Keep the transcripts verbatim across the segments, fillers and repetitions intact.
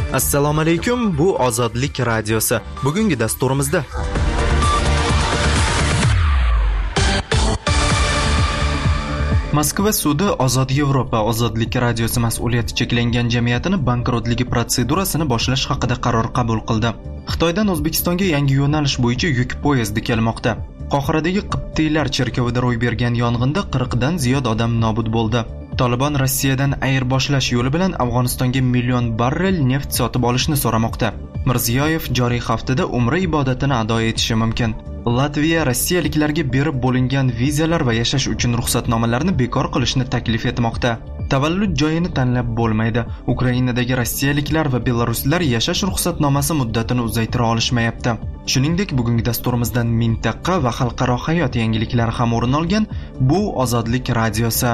Assalomu alaykum, bu Ozodlik radiosi. Bugungi dasturimizda Moskva sudi Ozod Yevropa Ozodlik radiosi mas'uliyati cheklangan jamiyatini bankrotligi protsedurasini boshlash haqida qaror qabul qildi. Xitoydan O'zbekistonga yangi yo'nalish bo'yicha yuk poyezdi kelmoqda. Qohiradagi Qibtiylar cherkovida ro'y bergan yong'inda qirqdan ziyod odam nobud bo'ldi. Taliban Rossiyadan ayirboshlash yo'li bilan Afg'onistonga million barrel neft sotib olishni so'ramoqda. Mirziyoyev joriy haftada Umra ibodatini ado etishi mumkin. Latviya rossiyaliklarga berib bo'lingan vizalar va yashash uchun ruxsatnomalarni bekor qilishni taklif etmoqda. Tavallud joyini tanlab bo'lmaydi. Ukrainadagi rossiyaliklar va belaruslar yashash ruxsatnomasi muddatini uzaytira olishmayapti. Shuningdek, bugungi dasturimizdan mintaqa va xalqaro hayot yangiliklari ham o'rin olgan. Bu Ozodlik radiosi.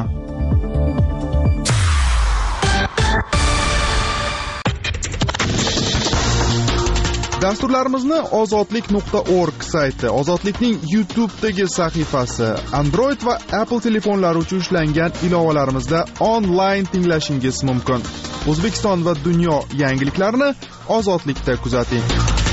Dasturlarimizni ozodlik nuqta org sayti, Ozodlikning YouTube'dagi sahifasi, Android va Apple telefonlari uchun ishlangan ilovalarimizda onlayn tinglashingiz mumkin. O'zbekiston va dunyo yangiliklarini Ozodlikda kuzating.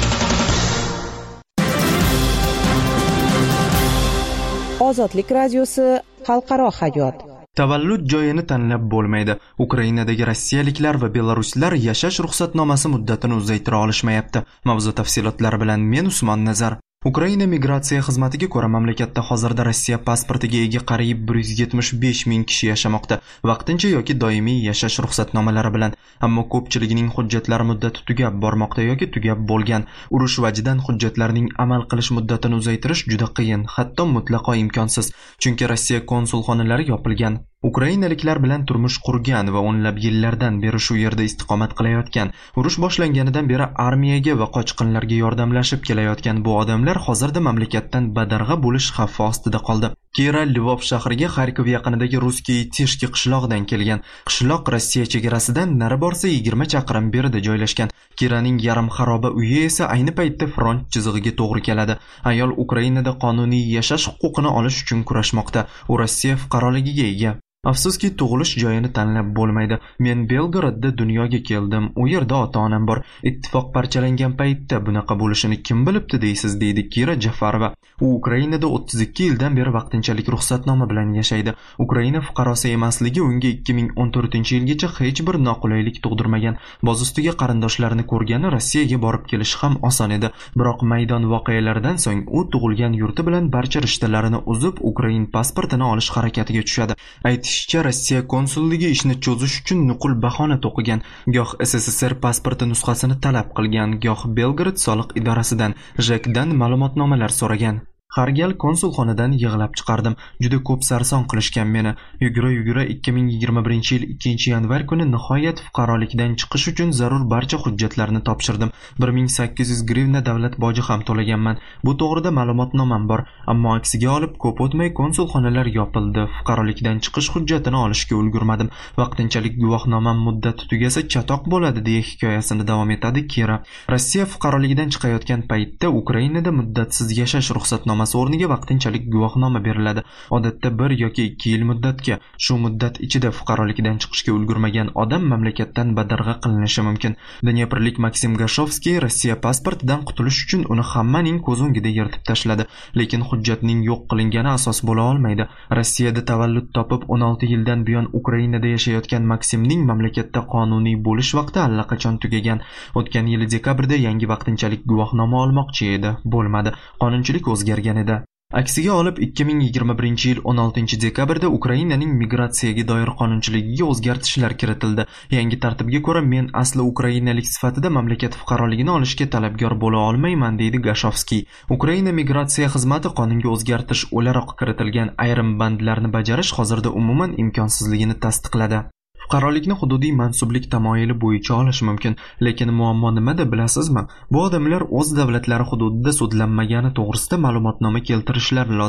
Ozodlik radiosi, xalqaro hayot. Tavallud joyini tanlab bo'lmaydi. Ukrainadagi rossiyaliklar va belaruslar yashash ruxsatnomasi muddatini uzaytira olishmayapti. Mavzu tafsilotlari bilan men Usmon Nazar. Ukraina migratsiya xizmatiga ko'ra mamlakatda hozirda Rossiya pasportiga ega qariyb bir yuz yetmish besh ming kishi yashamoqda, vaqtincha yoki doimiy yashash ruxsatnomalari bilan. Ammo ko'pchiligining hujjatlari muddati tugab bormoqda yoki tugab bo'lgan. Urush vajidan hujjatlarning amal qilish muddatini uzaytirish juda qiyin, hatto mutlaqo imkonsiz, chunki Rossiya konsulxonalari yopilgan. Ukrainaliklar bilan turmush qurgan va o'nlab yillardan beri shu yerda istiqomat qilayotgan, urush boshlanganidan beri armiyaga va qochqinlarga yordamlashib kelayotgan bu odamlar hozirda mamlakatdan badarg'a bo'lish xavfi ostida qoldi. Kira Lvov shahriga Xarkov yaqinidagi Ruskiy Tishki qishlog'idan kelgan. Qishloq Rossiya chegarasidan nari borsa yigirma chaqirim berida joylashgan. Kiraning yarim xaroba uyi esa ayni paytda front chizig'iga to'g'ri keladi. Ayol Ukrainada qonuniy yashash huquqini olish uchun kurashmoqda. U Rossiya fuqaroligiga ega. Afsuski, tug'ilish joyini tanlab bo'lmaydi. Men Belgradda dunyoga keldim. U yerda ota-onam bor. Ittifoq parchalangan paytda bunaqa bo'lishini kim bilibdi deysiz, deydi Kira Jafarova. U Ukrainada o'ttiz ikki yildan beri vaqtinchalik ruxsatnoma bilan yashaydi. Ukraina fuqarosi emasligi unga ikki ming o'n to'rtinchi yilgacha hech bir noqulaylik tug'dirmagan. Boz ustiga qarindoshlarini ko'rgani Rossiyaga borib kelish ham oson edi. Biroq maydon voqealaridan so'ng u tug'ilgan yurti bilan barcha rishtalarini uzib, Ukrain pasportini olish harakatiga tushadi. Aytishicha, Rossiya konsulligi ishni cho'zish uchun nuqul bahona to'qigan. Goh S S S R pasporti nusxasini talab qilgan, goh Belgrad soliq idorasidan, Jekdan ma'lumotnomalar so'ragan. Har gal konsulxonadan yig'lab chiqardim. Juda ko'p sarson qilishgan meni. Yugura-yugura ikki ming yigirma birinchi yil ikkinchi yanvar kuni nihoyat fuqarolikdan chiqish uchun zarur barcha hujjatlarni topshirdim. bir ming sakkiz yuz grivna davlat boji ham to'laganman. Bu to'g'rida ma'lumotnomam bor, ammo aksiga olib ko'p o'tmay konsulxonalar yopildi. Fuqarolikdan chiqish hujjatini olishga ulgurmadim. Vaqtinchalik guvohnomam muddati tugasa chatoq bo'ladi, deya hikoyasini davom etadi Kira. Rossiya fuqaroligidan chiqayotgan paytda Ukrainada muddatsiz yashash ruxsatnomasi o'rniga vaqtinchalik guvohnoma beriladi. Odatda bir yoki ikki yil muddatga. Shu muddat ichida fuqarolikdan chiqishga ulgurmagan odam mamlakatdan badarg'a qilinishi mumkin. Dnyeprlik Maksim Gashovskiy Rossiya pasportidan qutulish uchun uni hammaning ko'z o'ngida yirtib tashladi, lekin hujjatning yo'q qilingani asos bo'la olmaydi. Rossiyada tavallud topib o'n olti yildan buyon Ukrainada yashayotgan Maksimning mamlakatda qonuniy bo'lish vaqti allaqachon tugagan. O'tgan yil dekabrda yangi vaqtinchalik guvohnoma olmoqchi edi, bo'lmadi. Qonunchilik o'zgargan edi. Aksiga olib ikki ming yigirma birinchi yil o'n oltinchi dekabrda Ukrainaning migratsiyaga doir qonunchiligiga o'zgartishlar kiritildi. Yangi tartibga ko'ra men asli ukrainalik sifatida mamlakat fuqaroligini olishga talabgor bo'la olmayman, deydi Gashovskiy. Ukraina migratsiya xizmati qonunga o'zgartirish o'laroq kiritilgan ayrim bandlarni bajarish hozirda umuman imkonsizligini tasdiqladi. Fuqarolikni hududiy mansublik tamoyili bo'yicha olish mumkin, lekin muammo nimada bilasizmi? Bu odamlar o'z davlatlari hududida sudlanmagani to'g'risida ma'lumotnoma keltirishlari lozim.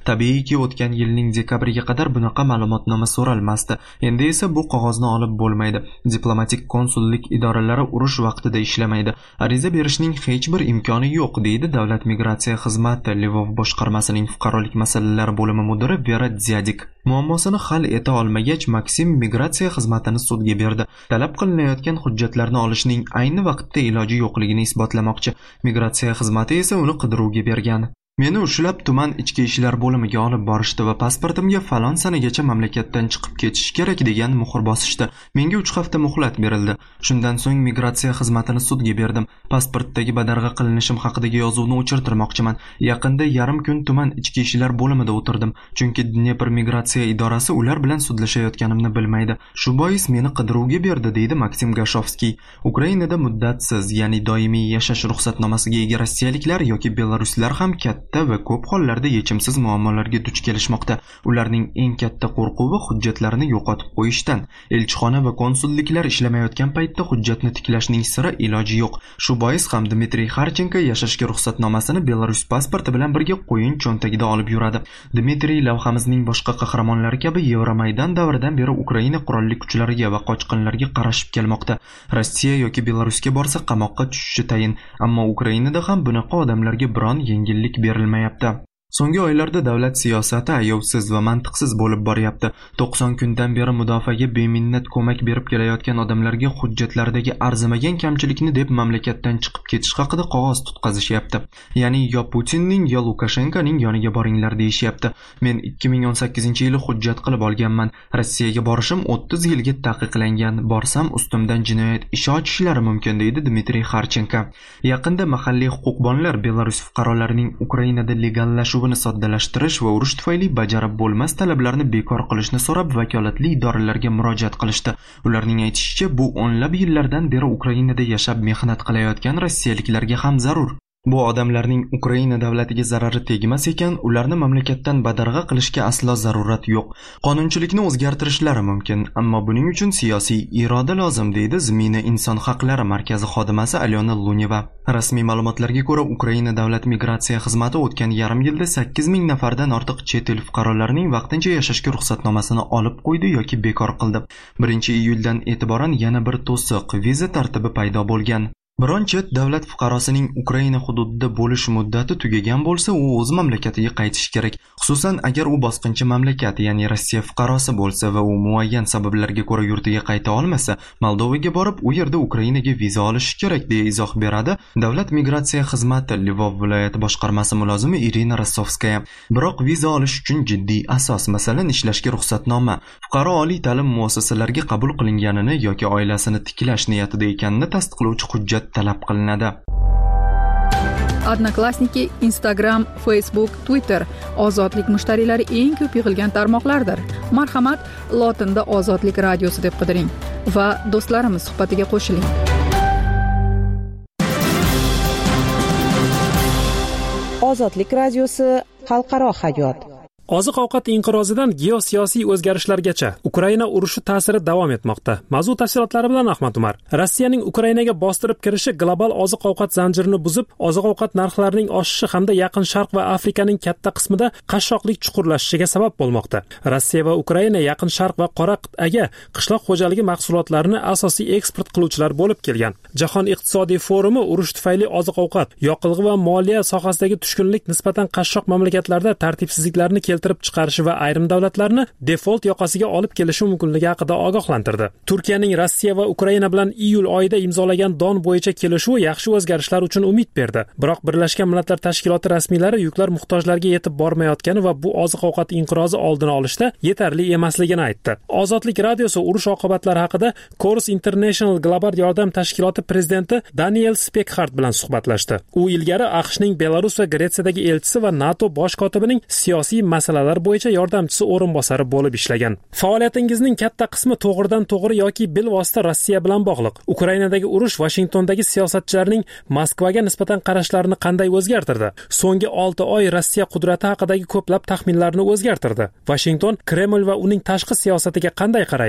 Tabiiyki, o'tgan yilning dekabriga qadar bunaqa ma'lumotnoma so'ralmasdi. Endi esa bu qog'ozni olib bo'lmaydi. Diplomatik konsullik idoralari urush vaqtida ishlamaydi. Ariza berishning hech bir imkoni yo'q, deydi Davlat migratsiya xizmati Lvov boshqarmasining fuqarolik masalalari bo'limi mudiri Vera Dziadik. Muammosini hal eta olmagach, Maksim migratsiya xizmatini sudga berdi. Talab qilinayotgan hujjatlarni olishning ayni vaqtda iloji yo'qligini isbotlamoqchi. Migratsiya xizmati esa uni qidiruvga bergan. Meni ushlab tuman ichki ishlar bo'limiga olib borishdi va pasportimga falon sanagacha mamlakatdan chiqib ketish kerak degan muhr bosishdi. Menga uch hafta muhlat berildi. Shundan so'ng migratsiya xizmatini sudga berdim. Pasportdagi badarg'a qilinishim haqidagi yozuvni o'chirtirmoqchiman. Yaqinda yarim kun tuman ichki ishlar bo'limida o'tirdim, chunki Dnepr migratsiya idorasi ular bilan sudlashayotganimni bilmaydi. Shu bois meni qidiruvga berdi, deydi Maksim Gashovskiy. Ukrainada muddatsiz, ya'ni doimiy yashash ruxsatnomasiga ega rossiyaliklar yoki belaruslar ham katta va ko'p hollarda yechimsiz muammolarga duch kelishmoqda. Ularning eng katta qo'rquvi hujjatlarini yo'qotib qo'yishdan. Elchixona va konsulliklar ishlamayotgan paytda hujjatni tiklashning sira iloji yo'q. Shu bois ham Dmitriy Kharchenko yashashga ruxsatnomasini Belarus pasporti bilan birga qo'yin cho'ntagida olib yuradi. Dmitriy lavhamizning boshqa qahramonlari kabi Yevromaydan davridan beri Ukraina qurolli kuchlariga va qochqinlarga qarashib kelmoqda. Rossiya yoki Belarusga borsa qamoqqa tushishi tayin, ammo Ukrainada ham bunaqa odamlarga biron yengillik berilmayapti. So'nggi oylarda davlat siyosati ayovsiz va mantiqsiz bo'lib boryapti. to'qson kundan beri mudofaaga beminnat ko'mak berib kelayotgan odamlarga hujjatlaridagi arzimagan kamchilikni deb mamlakatdan chiqib ketish haqida qog'oz tutqazishyapti. Ya'ni yo Putinning yo Lukashenkoning yoniga boringlar deyishyapti. Men ikki ming o'n sakkizinchi yili hujjat qilib olganman. Rossiyaga borishim o'ttiz yilga taqiqlangan. Borsam ustimdan jinoyat ishi ochishlari mumkin, deydi Dmitriy Kharchenko. Yaqinda mahalliy huquqbonlar Belarus fuqarolarining Ukrainada legallashuv buni soddalashtirish va urush tufayli bajarib bo'lmas talablarni bekor qilishni so'rab vakolatli idoralarga murojaat qilishdi. Ularning aytishicha, bu o'nlab yillardan beri Ukrainada yashab mehnat qilayotgan rossiyaliklarga ham zarur. Bu odamlarning Ukraina davlatiga zarari tegmas ekan, ularni mamlakatdan badarg'a qilishga aslo zarurat yo'q. Qonunchilikni o'zgartirishlari mumkin, ammo buning uchun siyosiy iroda lozim, deydi Zmina inson haqlari markazi xodimasi Alyona Luneva. Rasmiy ma'lumotlarga ko'ra, Ukraina davlat migratsiya xizmati o'tgan yarim yilda sakkiz ming nafardan ortiq chet el fuqarolarining vaqtincha yashashga ruxsatnomasini olib qo'ydi yoki bekor qildi. birinchi iyuldan e'tiboran yana bir to'siq viza tartibi paydo bo'lgan. Biron chet davlat fuqarosining Ukraina hududida bo'lish muddati tugagan bo'lsa, u o'z mamlakatiga qaytishi kerak. Xususan, agar u bosqinchi mamlakat, ya'ni Rossiya fuqarosi bo'lsa va u muayyan sabablarga ko'ra yurtiga qayta olmasa, Moldovaga borib, u yerda Ukrainaga viza olishi kerak, deya izoh beradi Davlat migratsiya xizmati Lvov viloyati boshqarmasi mulozimi Irina Rossovskaya. Biroq viza olish uchun jiddiy asos, masalan, ishlashga ruxsatnoma, fuqaro oliy ta'lim muassasalariga qabul qilinganini yoki oilasini tiklash niyatida ekanini tasdiqlovchi hujjat talab qilinadi. Odnoklassniki, Instagram, Facebook, Twitter ozodlik mushtariylari eng ko'p yig'ilgan tarmoqlardir. Marhamat, lotinda Ozodlik radiosi deb qidiring va do'stlarimiz suhbatiga qo'shiling. Ozodlik radiosi xalqaro hayot. Oziq-ovqat inqirozidan geosiyosiy o'zgarishlargacha Ukraina urushi ta'siri davom etmoqda. Mavzu tafsilotlari bilan Ahmad Umar. Rossiyaning Ukrainaga bostirib kirishi global oziq-ovqat zanjirini buzib, oziq-ovqat narxlarining oshishi hamda Yaqin Sharq va Afrikaning katta qismida qashshoqlik chuqurlashishiga sabab bo'lmoqda. Rossiya va Ukraina Yaqin Sharq va Qora qit'aga qishloq xo'jaligi mahsulotlarini asosiy eksport qiluvchilar bo'lib kelgan. Jahon iqtisodiy forumi urush tufayli oziq-ovqat, yoqilg'i va moliya sohasidagi tushkunlik nisbatan qashshoq mamlakatlarda tartibsizliklarni keltirib chiqarishi va ayrim davlatlarni default yoqasiga olib kelishi mumkinligi haqida ogohlantirdi. Turkiyaning Rossiya va Ukraina bilan iyul oyida imzolagan don bo'yicha kelishuvi yaxshi o'zgarishlar uchun umid berdi. Biroq Birlashgan Millatlar Tashkiloti rasmiylari yuklar muhtojlarga yetib bormayotgani va bu oziq-ovqat inqirozi oldini olishda yetarli emasligini aytdi. Ozodlik radiosi urush oqibatlari haqida Chorus International global yordam tashkiloti prezidenti Daniel Spekhart bilan suhbatlashdi. U ilgari AQShning Belarus va Gretsiyadagi elchisi va NATO bosh kotibining siyosiy masalalar bo'yicha yordamchisi o'rinbosari bo'lib ishlagan. Faoliyatingizning katta qismi to'g'ridan-to'g'ri yoki bilvosita Rossiya bilan bog'liq. Ukrainadagi urush Washingtondagi siyosatchilarning Moskvaga nisbatan qarashlarini qanday o'zgartirdi? So'nggi olti oy Rossiya qudrati haqidagi ko'plab taxminlarni o'zgartirdi. Washington Kreml va uning tashqi siyosatiga qanday qaraydi?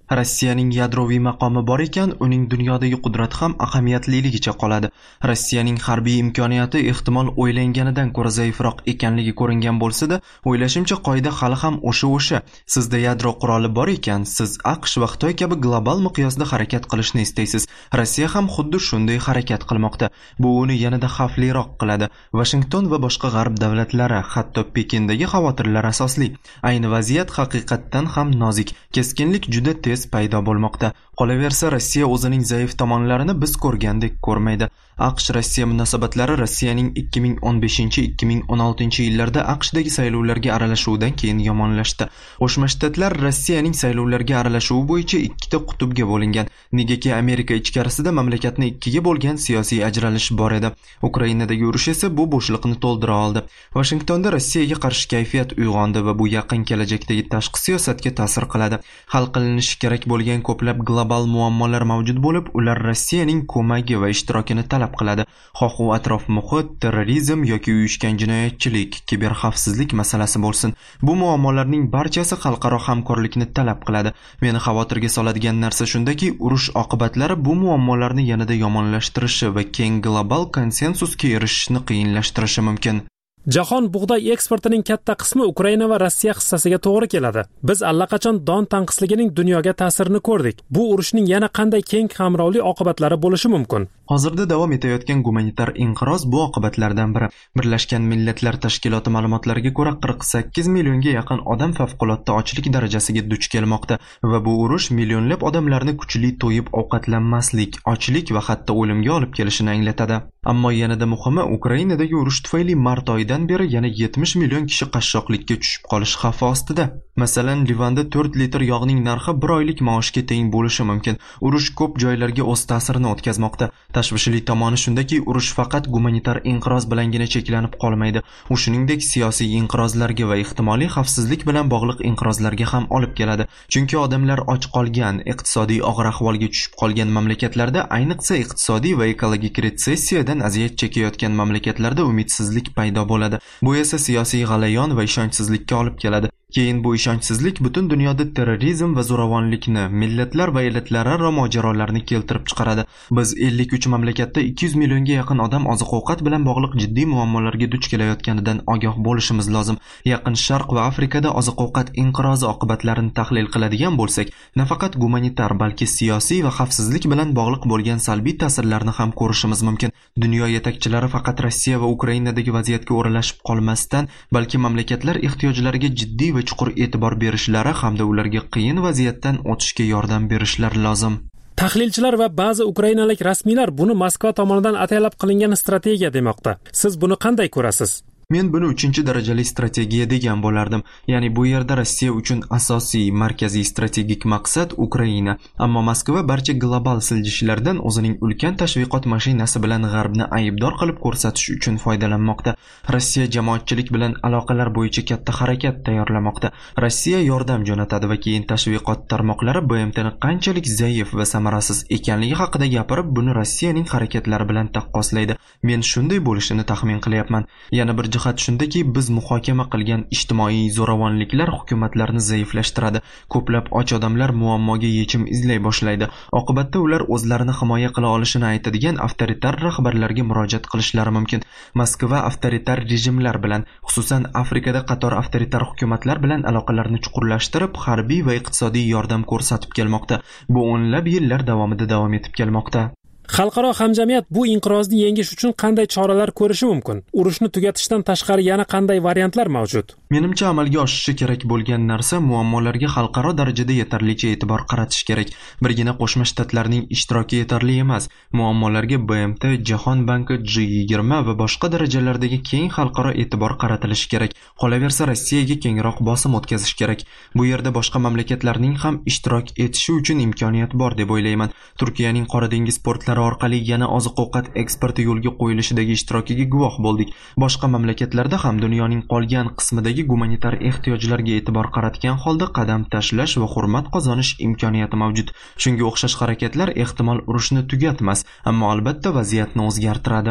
Rossiyaning yadroviy maqomi bor ekan, uning dunyodagi qudrati ham ahamiyatligicha qoladi. Rossiyaning harbiy imkoniyati ehtimol o'ylanganidan ko'ra zaifroq ekanligi ko'ringan bo'lsa-da, o'ylashimcha qoida hali ham o'sha-o'sha. Sizda yadro quroli bor ekan, siz AQSh va Xitoy kabi global miqyosda harakat qilishni istaysiz. Rossiya ham xuddi shunday harakat qilmoqda. Bu uni yanada xavfliroq qiladi. Washington va boshqa g'arb davlatlari, hatto Pekindagi xavotirlar asosli. Ayni vaziyat haqiqatdan ham nozik. Keskinlik juda tez paydo bo'lmoqda. Qolaversa, Rossiya o'zining zaif tomonlarini biz ko'rgandek ko'rmaydi. AQSh-Rossiya munosabatlari Rossiyaning ikki ming o'n beshinchi - ikki ming o'n oltinchi yillarda AQShdagi saylovlarga aralashuvidan keyin yomonlashdi. Qo'shma Shtatlar Rossiyaning saylovlarga aralashuvi bo'yicha ikkita qutbga bo'lingan. Negaki Amerika ichkarisida mamlakatni ikkiga bo'lgan siyosiy ajralish bor edi. Ukrainadagi urush esa bu bo'shliqni to'ldira oldi. Washingtonda Rossiyaga qarshi kayfiyat uyg'ondi va bu yaqin kelajakdagi tashqi siyosatga ta'sir qiladi. Hal qilinishi kerak bo'lgan ko'plab global muammolar mavjud bo'lib, ular Rossiyaning ko'magi va ishtirokini talab qiladi. Xoh u atrof muhit, terrorizm yoki uyushgan jinoyatchilik, kiberxavfsizlik masalasi bo'lsin. Bu muammolarning barchasi xalqaro hamkorlikni talab qiladi. Meni xavotirga soladigan narsa shundaki, urush oqibatlari bu muammolarni yanada yomonlashtirishi va keng global konsensusga erishishni qiyinlashtirishi mumkin. Jahon bug'doy eksportining katta qismi Ukraina va Rossiya hissasiga to'g'ri keladi. Biz allaqachon don tanqisligining dunyoga ta'sirini ko'rdik. Bu urushning yana qanday keng qamrovli oqibatlari bo'lishi mumkin? Hozirda davom etayotgan gumanitar inqiroz bu oqibatlardan biri. Birlashgan Millatlar Tashkiloti ma'lumotlariga ko'ra qirq sakkiz millionga yaqin odam favqulodda ochlik darajasiga duch kelmoqda va bu urush millionlab odamlarni kuchli to'yib ovqatlanmaslik, ochlik va hatto o'limga olib kelishini anglatadi. Ammo yanada muhimi, Ukrainadagi urush tufayli mart oyidan beri yana yetmish million kishi qashshoqlikka tushib qolish xavfi ostida. Masalan, Livanda to'rt litr yog'ning narxi bir oylik maoshga teng bo'lishi mumkin. Urush ko'p joylarga o'z ta'sirini o'tkazmoqda. Tashvishli tomoni shundaki, urush faqat gumanitar inqiroz bilangina cheklanib qolmaydi. U shuningdek siyosiy inqirozlarga va ehtimoliy xavfsizlik bilan bog'liq inqirozlarga ham olib keladi. Chunki odamlar och qolgan, iqtisodiy og'ir ahvolga tushib qolgan mamlakatlarda, ayniqsa iqtisodiy va ekologik retsessiyadan aziyat chekayotgan mamlakatlarda umidsizlik paydo bo'ladi. Bu esa siyosiy g'alayon va ishonchsizlikka olib keladi. Keyin bu ishonchsizlik butun dunyoda terrorizm va zo'ravonlikni, millatlar va elatlararo mojarolarni keltirib chiqaradi. Biz ellik uch mamlakatda ikki yuz millionga yaqin odam oziq-ovqat bilan bog'liq jiddiy muammolarga duch kelayotganidan ogoh bo'lishimiz lozim. Yaqin Sharq va Afrikada oziq-ovqat inqirozi oqibatlarini tahlil qiladigan bo'lsak, nafaqat gumanitar, balki siyosiy va xavfsizlik bilan bog'liq bo'lgan salbiy ta'sirlarni ham ko'rishimiz mumkin. Dunyo yetakchilari faqat Rossiya va Ukrainadagi vaziyatga o'ralashib qolmasdan, balki mamlakatlar ehtiyojlariga jiddiy va chuqur e'tibor berishlari hamda ularga qiyin vaziyatdan o'tishga yordam berishlari lozim. Tahlilchilar va ba'zi ukrainalik rasmiylar buni Moskva tomonidan ataylab qilingan strategiya demoqda. Siz buni qanday ko'rasiz? Men buni uchinchi darajali strategiya degan bo'lardim. Ya'ni bu yerda Rossiya uchun asosiy, markaziy strategik maqsad Ukraina. Ammo Moskva barcha global siljishlardan o'zining ulkan tashviqot mashinasi bilan g'arbni aybdor qilib ko'rsatish uchun foydalanmoqda. Rossiya jamoatchilik bilan aloqalar bo'yicha katta harakat tayyorlamoqda. Rossiya yordam jo'natadi va keyin tashviqot tarmoqlari B M Tni qanchalik zaif va samarasiz ekanligi haqida gapirib, buni Rossiyaning harakatlari bilan taqqoslaydi. Men shunday bo'lishini taxmin qilyapman. Yana bir jihat shundaki, biz muhokama qilgan ijtimoiy zo'ravonliklar hukumatlarni zaiflashtiradi. Ko'plab och odamlar muammoga yechim izlay boshlaydi. Oqibatda ular o'zlarini himoya qila olishini aytadigan avtoritar rahbarlarga murojaat qilishlari mumkin. Moskva avtoritar rejimlar bilan, xususan Afrikada qator avtoritar hukumatlar bilan aloqalarni chuqurlashtirib, harbiy va iqtisodiy yordam ko'rsatib kelmoqda. Bu o'nlab yillar davomida davom etib kelmoqda. Xalqaro hamjamiyat bu inqirozni yengish uchun qanday choralar ko'rishi mumkin? Urushni tugatishdan tashqari yana qanday variantlar mavjud? Menimcha amalga oshishi kerak bo'lgan narsa muammolarga xalqaro darajada yetarlicha e'tibor qaratish kerak. Birgina Qo'shma Shtatlarning ishtiroki yetarli emas. Muammolarga B M T, Jahon banki, G yigirma va boshqa darajalardagi keng xalqaro e'tibor qaratilishi kerak. Qolaversa, Rossiyaga kengroq bosim o'tkazish kerak. Bu yerda boshqa mamlakatlarning ham ishtirok etishi uchun imkoniyat bor deb o'ylayman. Turkiyaning Qora dengiz portlari orqali yana oziq-ovqat eksporti yo'lga qo'yilishidagi ishtirokiga guvoh bo'ldik. Boshqa mamlakatlarda ham dunyoning qolgan qismidagi gumanitar ehtiyojlarga e'tibor qaratgan holda qadam tashlash va hurmat qozonish imkoniyati mavjud. Shunga o'xshash harakatlar ehtimol urushni tugatmas, ammo albatta vaziyatni o'zgartiradi.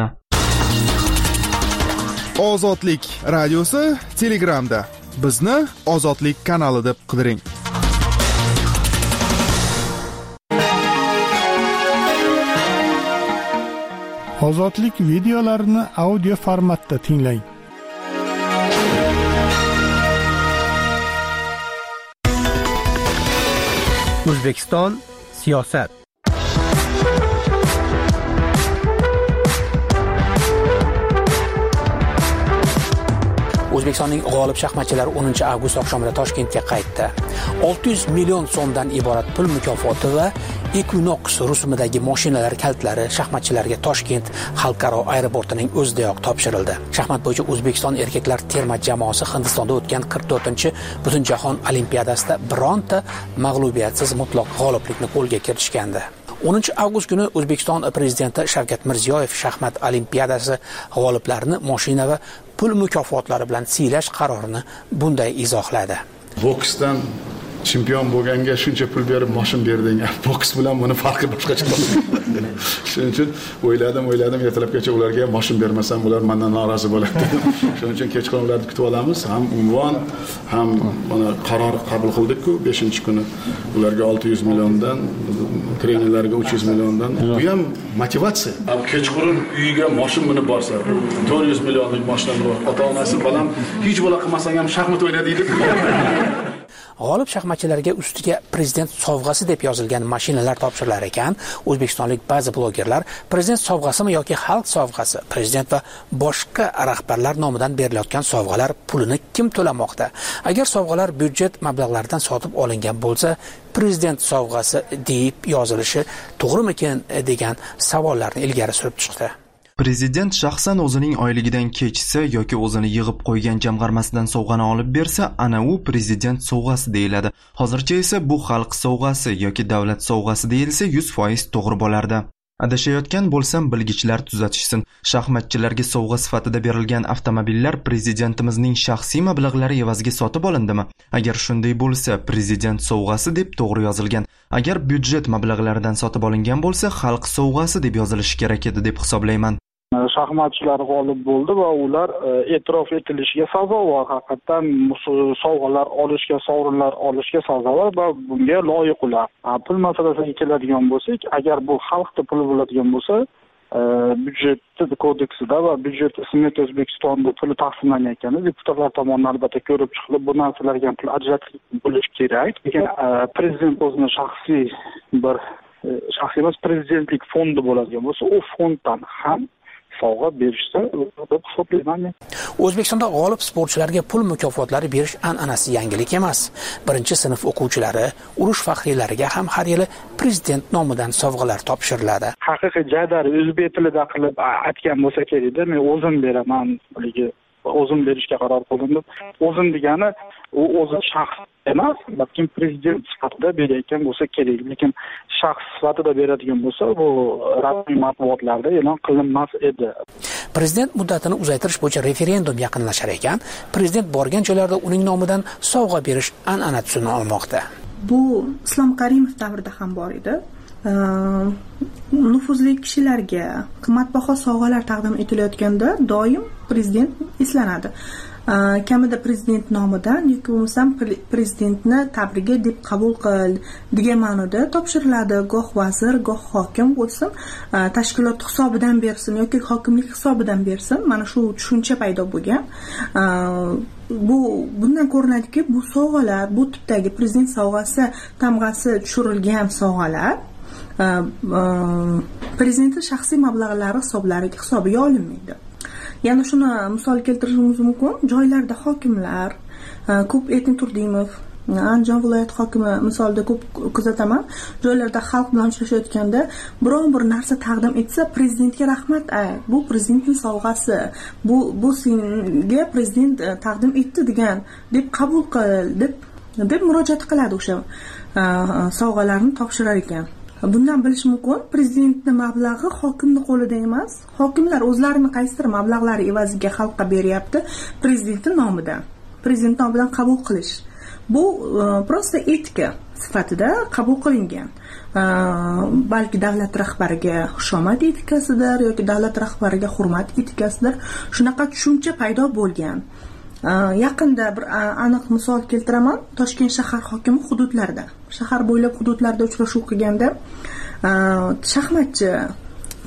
Ozodlik radiosi Telegramda. Bizni Ozodlik kanali deb qidiring. Ozodlik videolarini audio formatda tinglang. O'zbekiston siyosat. O'zbekistonning g'olib shaxmatchilari o'ninchi avgust oqshomida Toshkentga qaytdi. olti yuz million so'mdan iborat pul mukofoti va Equinox rusumidagi mashinalar kaltlari shaxmatchilarga Toshkent xalqaro aeroportining o'zidayoq topshirildi. Shaxmat bo'yicha O'zbekiston erkaklar terma jamoasi Hindistonda o'tgan qirq to'rtinchi Butunjahon olimpiadasida bironta mag'lubiyatsiz mutlaq g'oliblikni qo'lga kiritishgandi. o'ninchi avgust kuni O'zbekiston prezidenti Shavkat Mirziyoyev shaxmat olimpiadasi g'oliblarini mashina va pul mukofotlari bilan siylash qarorini bunday izohladi. Boksdan chempion bo'lganga shuncha pul berib mashina berding. Boks bilan buni farqi boshqacha. Shuning uchun o'yladim, o'yladim, ertalabgacha ularga mashina bermasam ular mendan norozi bo'ladi. Shuning uchun kechqurun ularni kutib olamiz. Ham unvon, ham mana qaror qabul qildik-ku beshinchi kuni ularga olti yuz milliondan, trenerlarga uch yuz milliondan. Bu ham motivatsiya. Ham kechqurun uyiga mashina minib borsa, to'rt yuz millionlik mashina bor. Ota-onasi balam hech bo'la qilmasang ham shaxmat o'ynaydi. G'olib shaxmatchilarga ustiga prezident sovg'asi deb yozilgan mashinalar topshirilar ekan. O'zbekistonlik ba'zi blogerlar prezident sovg'asimi yoki xalq sovg'asi, prezident va boshqa rahbarlar nomidan berilayotgan sovg'alar pulini kim to'lamoqda? Agar sovg'alar byudjet mablag'laridan sotib olingan bo'lsa, prezident sovg'asi deb yozilishi to'g'rimikin degan savollarni ilgari surib chiqdi. Prezident shaxsan o'zining oyligidan kechsa yoki o'zini yig'ib qo'ygan jamg'armasidan sovg'ani olib bersa, ana u prezident sovg'asi deyiladi. Hozircha esa bu xalq sovg'asi yoki davlat sovg'asi deyilsa yuz foiz to'g'ri bo'lardi. Adashayotgan bo'lsam bilgichlar tuzatishsin. Shaxmatchilarga sovg'a sifatida berilgan avtomobillar prezidentimizning shaxsiy mablag'lari evaziga sotib olindimi? Agar shunday bo'lsa, prezident sovg'asi deb to'g'ri yozilgan. Agar byudjet mablag'laridan sotib olingan bo'lsa, xalq sovg'asi deb yozilishi kerak edi deb hisoblayman. Shaxmatchilar g'olib bo'ldi va ular e'tirof etilishiga sazovor, haqiqatan sovg'alar olishga, sovrinlar olishga sazovor va bunga loyiq ular. Pul masalasiga keladigan bo'lsak, agar bu xalqda puli bo'ladigan bo'lsa, byudjet kodeksida va byudjet smet O'zbekistonda puli taqsimlanayotgani deputatlar tomonidan albatta ko'rib chiqilib, bu narsalarga pul ajratib bo'lish kerak. Lekin prezident o'zining shaxsiy bir shaxsiy emas prezidentlik fondi bo'ladigan bo'lsa, u fonddan ham sovg'a berishsa deb hisoblayman. O'zbekistonda g'olib sportchilarga pul mukofotlari berish an'anasi yangilik emas. Birinchi sinf o'quvchilari, urush faxriylariga ham har yili prezident nomidan sovg'alar topshiriladi. Haqiqiy jadar o'zbek tilida qilib aytgan bo'lsa kerakda, men o'zim beraman, biligi o'zim berishga qaror qildim. O'zim degani u o'zi shaxs emas, balki prezident sifatida berayotgan bo'lsa kerak. Lekin shaxs sifatida beradigan bo'lsa, bu rasmiy matbuotlarda e'lon qilinmas edi. Prezident muddatini uzaytirish bo'yicha referendum yaqinlashar ekan, prezident borgan joylarda uning nomidan sovg'a berish an'ana tusini olmoqda. Bu Islom Karimov davrida ham bor edi. Nufuzli kishilarga qimmatbaho sovg'alar taqdim etilayotganda doim prezident eslanadi. Kamida prezident nomidan yoki bo'lmasam prezidentni tabrigi deb qabul qil degan ma'noda topshiriladi. Goh vazir, goh hokim bo'lsin, tashkilot hisobidan bersin yoki hokimlik hisobidan bersin. Mana shu tushuncha paydo bo'lgan. Bu bundan ko'rinadiki, bu sovg'alar, bu tipdagi prezident sovg'asi tamg'asi tushirilgan sovg'alar prezidentning shaxsiy mablag'lari hisoblariga hisobiga olinmaydi. Yana shuni misol keltirishimiz mumkin. Joylarda hokimlar, ko'p Erkin Turdimov, Andijon viloyat hokimi misolida ko'p kuzataman. Joylarda xalq bilan uchrashayotganda biron bir narsa taqdim etsa, prezidentga rahmat ay, bu prezidentning sovg'asi, bu bu senga prezident taqdim etdi degan deb qabul qil deb deb murojaat qiladi o'sha sovg'alarni topshirar ekan. Bundan bilish mumkin, prezidentning mablag'i hokimning qo'lida emas. Hokimlar o'zlarining qaysidir mablag'lari evaziga xalqqa beryapti prezidentning nomidan. Prezident nomidan qabul qilish. Bu prosta etika sifatida qabul qilingan. Balki davlat rahbariga xushomad etikasidir yoki davlat rahbariga hurmat etikasidir. Shunaqa tushuncha paydo bo'lgan. Yaqinda bir aniq misol keltiraman. Toshkent shahar hokimi hududlarda, shahar bo'ylab hududlarda uchrashuv qilganda shaxmatchi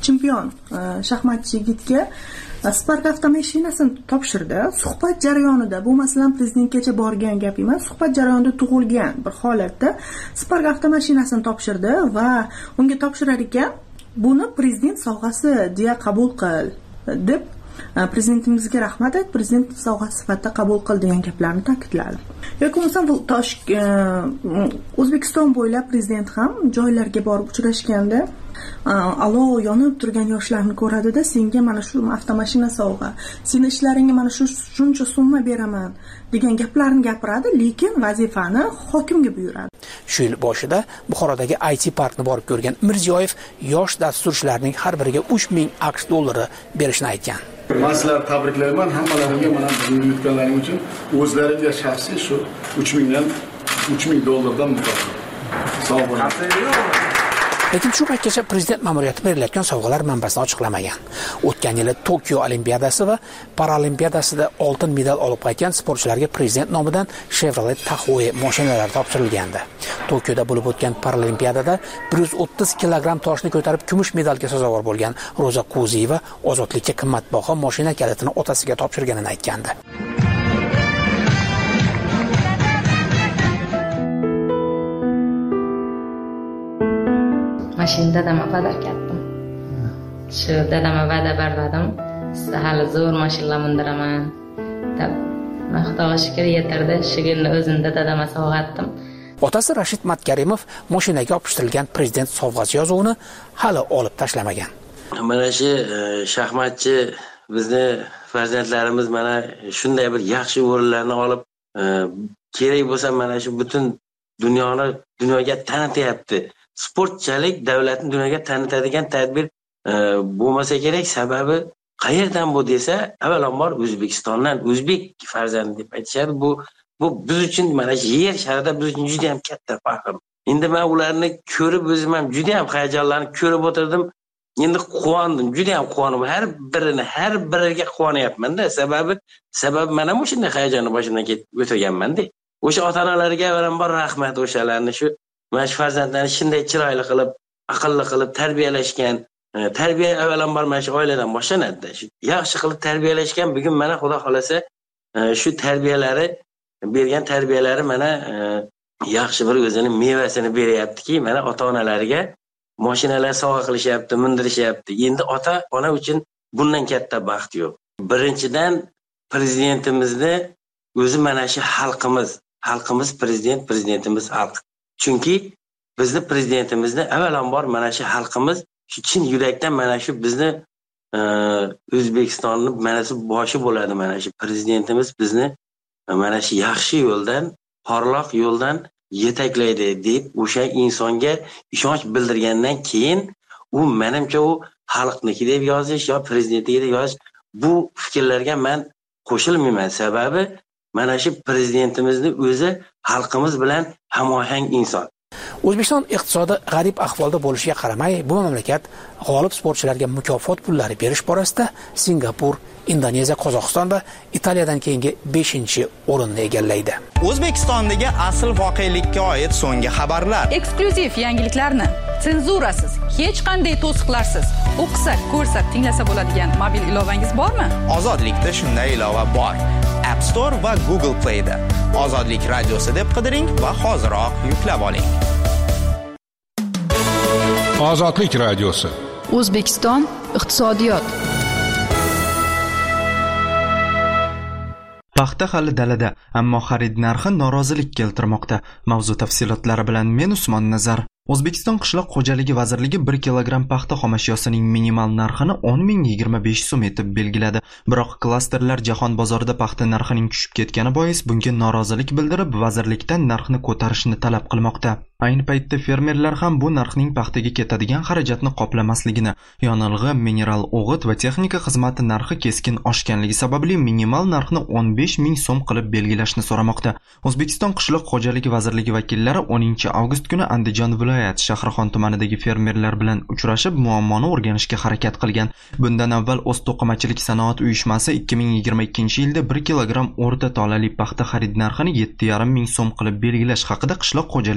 chempion shaxmatchi yigitga Spark avtomashinasini topshirdi. Suhbat jarayonida, bu masalan prezidentgacha borgan gap emas, suhbat jarayonida tug'ilgan bir holatda Spark avtomashinasini topshirdi va unga topshirar ekan, buni prezident sovg'asi deya qabul qil deb prezidentimizga rahmat ayt, prezident sovg'asi sifatida qabul qil degan gaplarni ta'kidladi. Yoki bo'lmasa Tosh O'zbekiston bo'ylab prezident ham joylarga borib uchrashganda alov yonib turgan yoshlarni ko'radida, senga mana shu avtomashina sovg'a, seni ishlaringga mana shu shuncha summa beraman degan gaplarni gapiradi, lekin vazifani hokimga buyuradi. Shu yil boshida Buxorodagi I T parkni borib ko'rgan Mirziyoyev yosh dasturchilarning har biriga uch ming AQSh dollari berishni aytgan. Men sizlarni tabriklayman, hammalaringga mana buni yutganlaring uchun o'zlaringga shaxsiy shu uch mingdan uch ming dollardan mukofot. Sog' bo'ling. Lekin shu paytgacha prezident ma'muriyati berilayotgan sovg'alar manbasini ochiqlamagan. O'tgan yili Tokio Olimpiadasi va Paralimpiadasida oltin medal olib qaytgan sportchilarga prezident nomidan Chevrolet Tahoe mashinalari topshirilgandi. Tokioda bo'lib o'tgan Paralimpiadada bir yuz o'ttiz kilogramm toshni ko'tarib kumush medalga sazovor bo'lgan Roza Kuziyeva ozodlikka qimmatbaho mashina kalitini otasiga topshirganini aytgandi. Mashin dadama va'da qildim. Shu dadama va'da berdim. Sizga hali zo'r mashinalar mindiraman deb. Xudoga shukr yetirdi. Shu kunni o'zimda dadama sovg'a etdim. Otasi Rashid Matkarimov mashinaga yopishtirilgan prezident sovg'asi yozuvini hali olib tashlamagan. Mana shu shaxmatchi bizni farzandlarimiz mana shunday bir yaxshi o'rinlarni olib, kerak bo'lsa mana shu butun dunyoni dunyoga tanityapti. Sportchilik davlatni dunyoga tanitadigan tadbir bo'lmasa kerak. Sababi qayerdan bu desa, avvalambor O'zbekistondan, o'zbek farzandi deb aytishadi. Bu bu biz uchun mana shu yer sharida biz uchun juda ham katta faxr. Endi men ularni ko'rib o'zim ham juda ham hayajonlanib ko'rib o'tirdim. Endi quvondim, juda ham quvondim. Har birini, har biriga quvonyapman-da. Sababi sababi mana shu shunday hayajonni boshimdan ketib o'tganman-da. O'sha ota-onalarga avvalambor rahmat, o'shalarni shu mana shu farzandlarni shunday chiroyli qilib, aqlli qilib tarbiyalashgan. Tarbiya avvalambor mana shu oiladan boshlanadi. Shu yaxshi qilib tarbiyalashgan. Bugun mana Xudo xolasa shu tarbiyalari bergan tarbiyalari mana yaxshi bir o'zini mevasini beryaptiki, mana ota-onalariga mashinalar sovg'a qilishyapti, mindirishyapti. Endi ota-ona uchun bundan katta baxt yo'q. Birinchidan prezidentimizni o'zi mana shu xalqimiz, xalqimiz prezident, prezidentimiz xalq. Chunki bizni prezidentimizni avvalambor mana shu xalqimiz shu chin yurakdan mana shu bizni O'zbekistonni mana shu boshi bo'ladi, mana shu prezidentimiz bizni mana shu yaxshi yo'ldan, porloq yo'ldan yetaklaydi deb o'sha insonga ishonch bildirgandan keyin u menimcha u xalqniki deb yozish yo prezidentniki deb yozish, bu fikrlarga men qo'shilmayman. Sababi mana shu prezidentimizni o'zi xalqimiz bilan hamohang inson. O'zbekiston iqtisodi g'arib ahvolda bo'lishiga qaramay, bu mamlakat g'olib sportchilarga mukofot pullari berish borasida Singapur, Indoneziya, Qozog'iston va Italiyadan keyingi beshinchi o'rinni egallaydi. O'zbekistondagi asl voqelikka oid so'nggi xabarlar, eksklyuziv yangiliklarni senzurasiz, hech qanday to'siqlarsiz o'qisa, ko'rsa, tinglasa bo'ladigan mobil ilovangiz bormi? Ozodlikda shunday ilova bor. App Store va Google Play da Ozodlik radiosi deb qidiring va hoziroq yuklab oling. Ozodlik radiosi. O'zbekiston iqtisodiyot. Paxta hali dalada, ammo xarid narxi norozilik keltirmoqda. Mavzu tafsilotlari bilan men Usmon Nazar. O'zbekiston qishloq xo'jaligi vazirligi bir kilogramm paxta xomashyosining minimal narxini o'n ming yigirma besh so'm etib belgiladi. Biroq klasterlar jahon bozorida paxta narxining tushib ketgani bois bunga norozilik bildirib, vazirlikdan narxni ko'tarishni talab qilmoqda. Ayni paytda fermerlar ham bu narxning paxtaga ketadigan xarajatni qoplamasligini, yonilg'i, mineral o'g'it va texnika xizmati narxi keskin oshganligi sababli minimal narxni o'n besh ming so'm qilib belgilashni so'ramoqda. O'zbekiston qishloq xo'jaligi vazirligi vakillari o'ninchi avgust kuni Andijon viloyat Shahrixon tumanidagi fermerlar bilan uchrashib, muammoni o'rganishga harakat qilgan. Bundan avval O'z to'qimachilik sanoat uyushmasi ikki ming yigirma ikkinchi yilda bir kilogramm o'rta tolali paxta xarid narxini yetti yarim ming so'm qilib belgilash haqida qishloq xo'jaligi vazirligi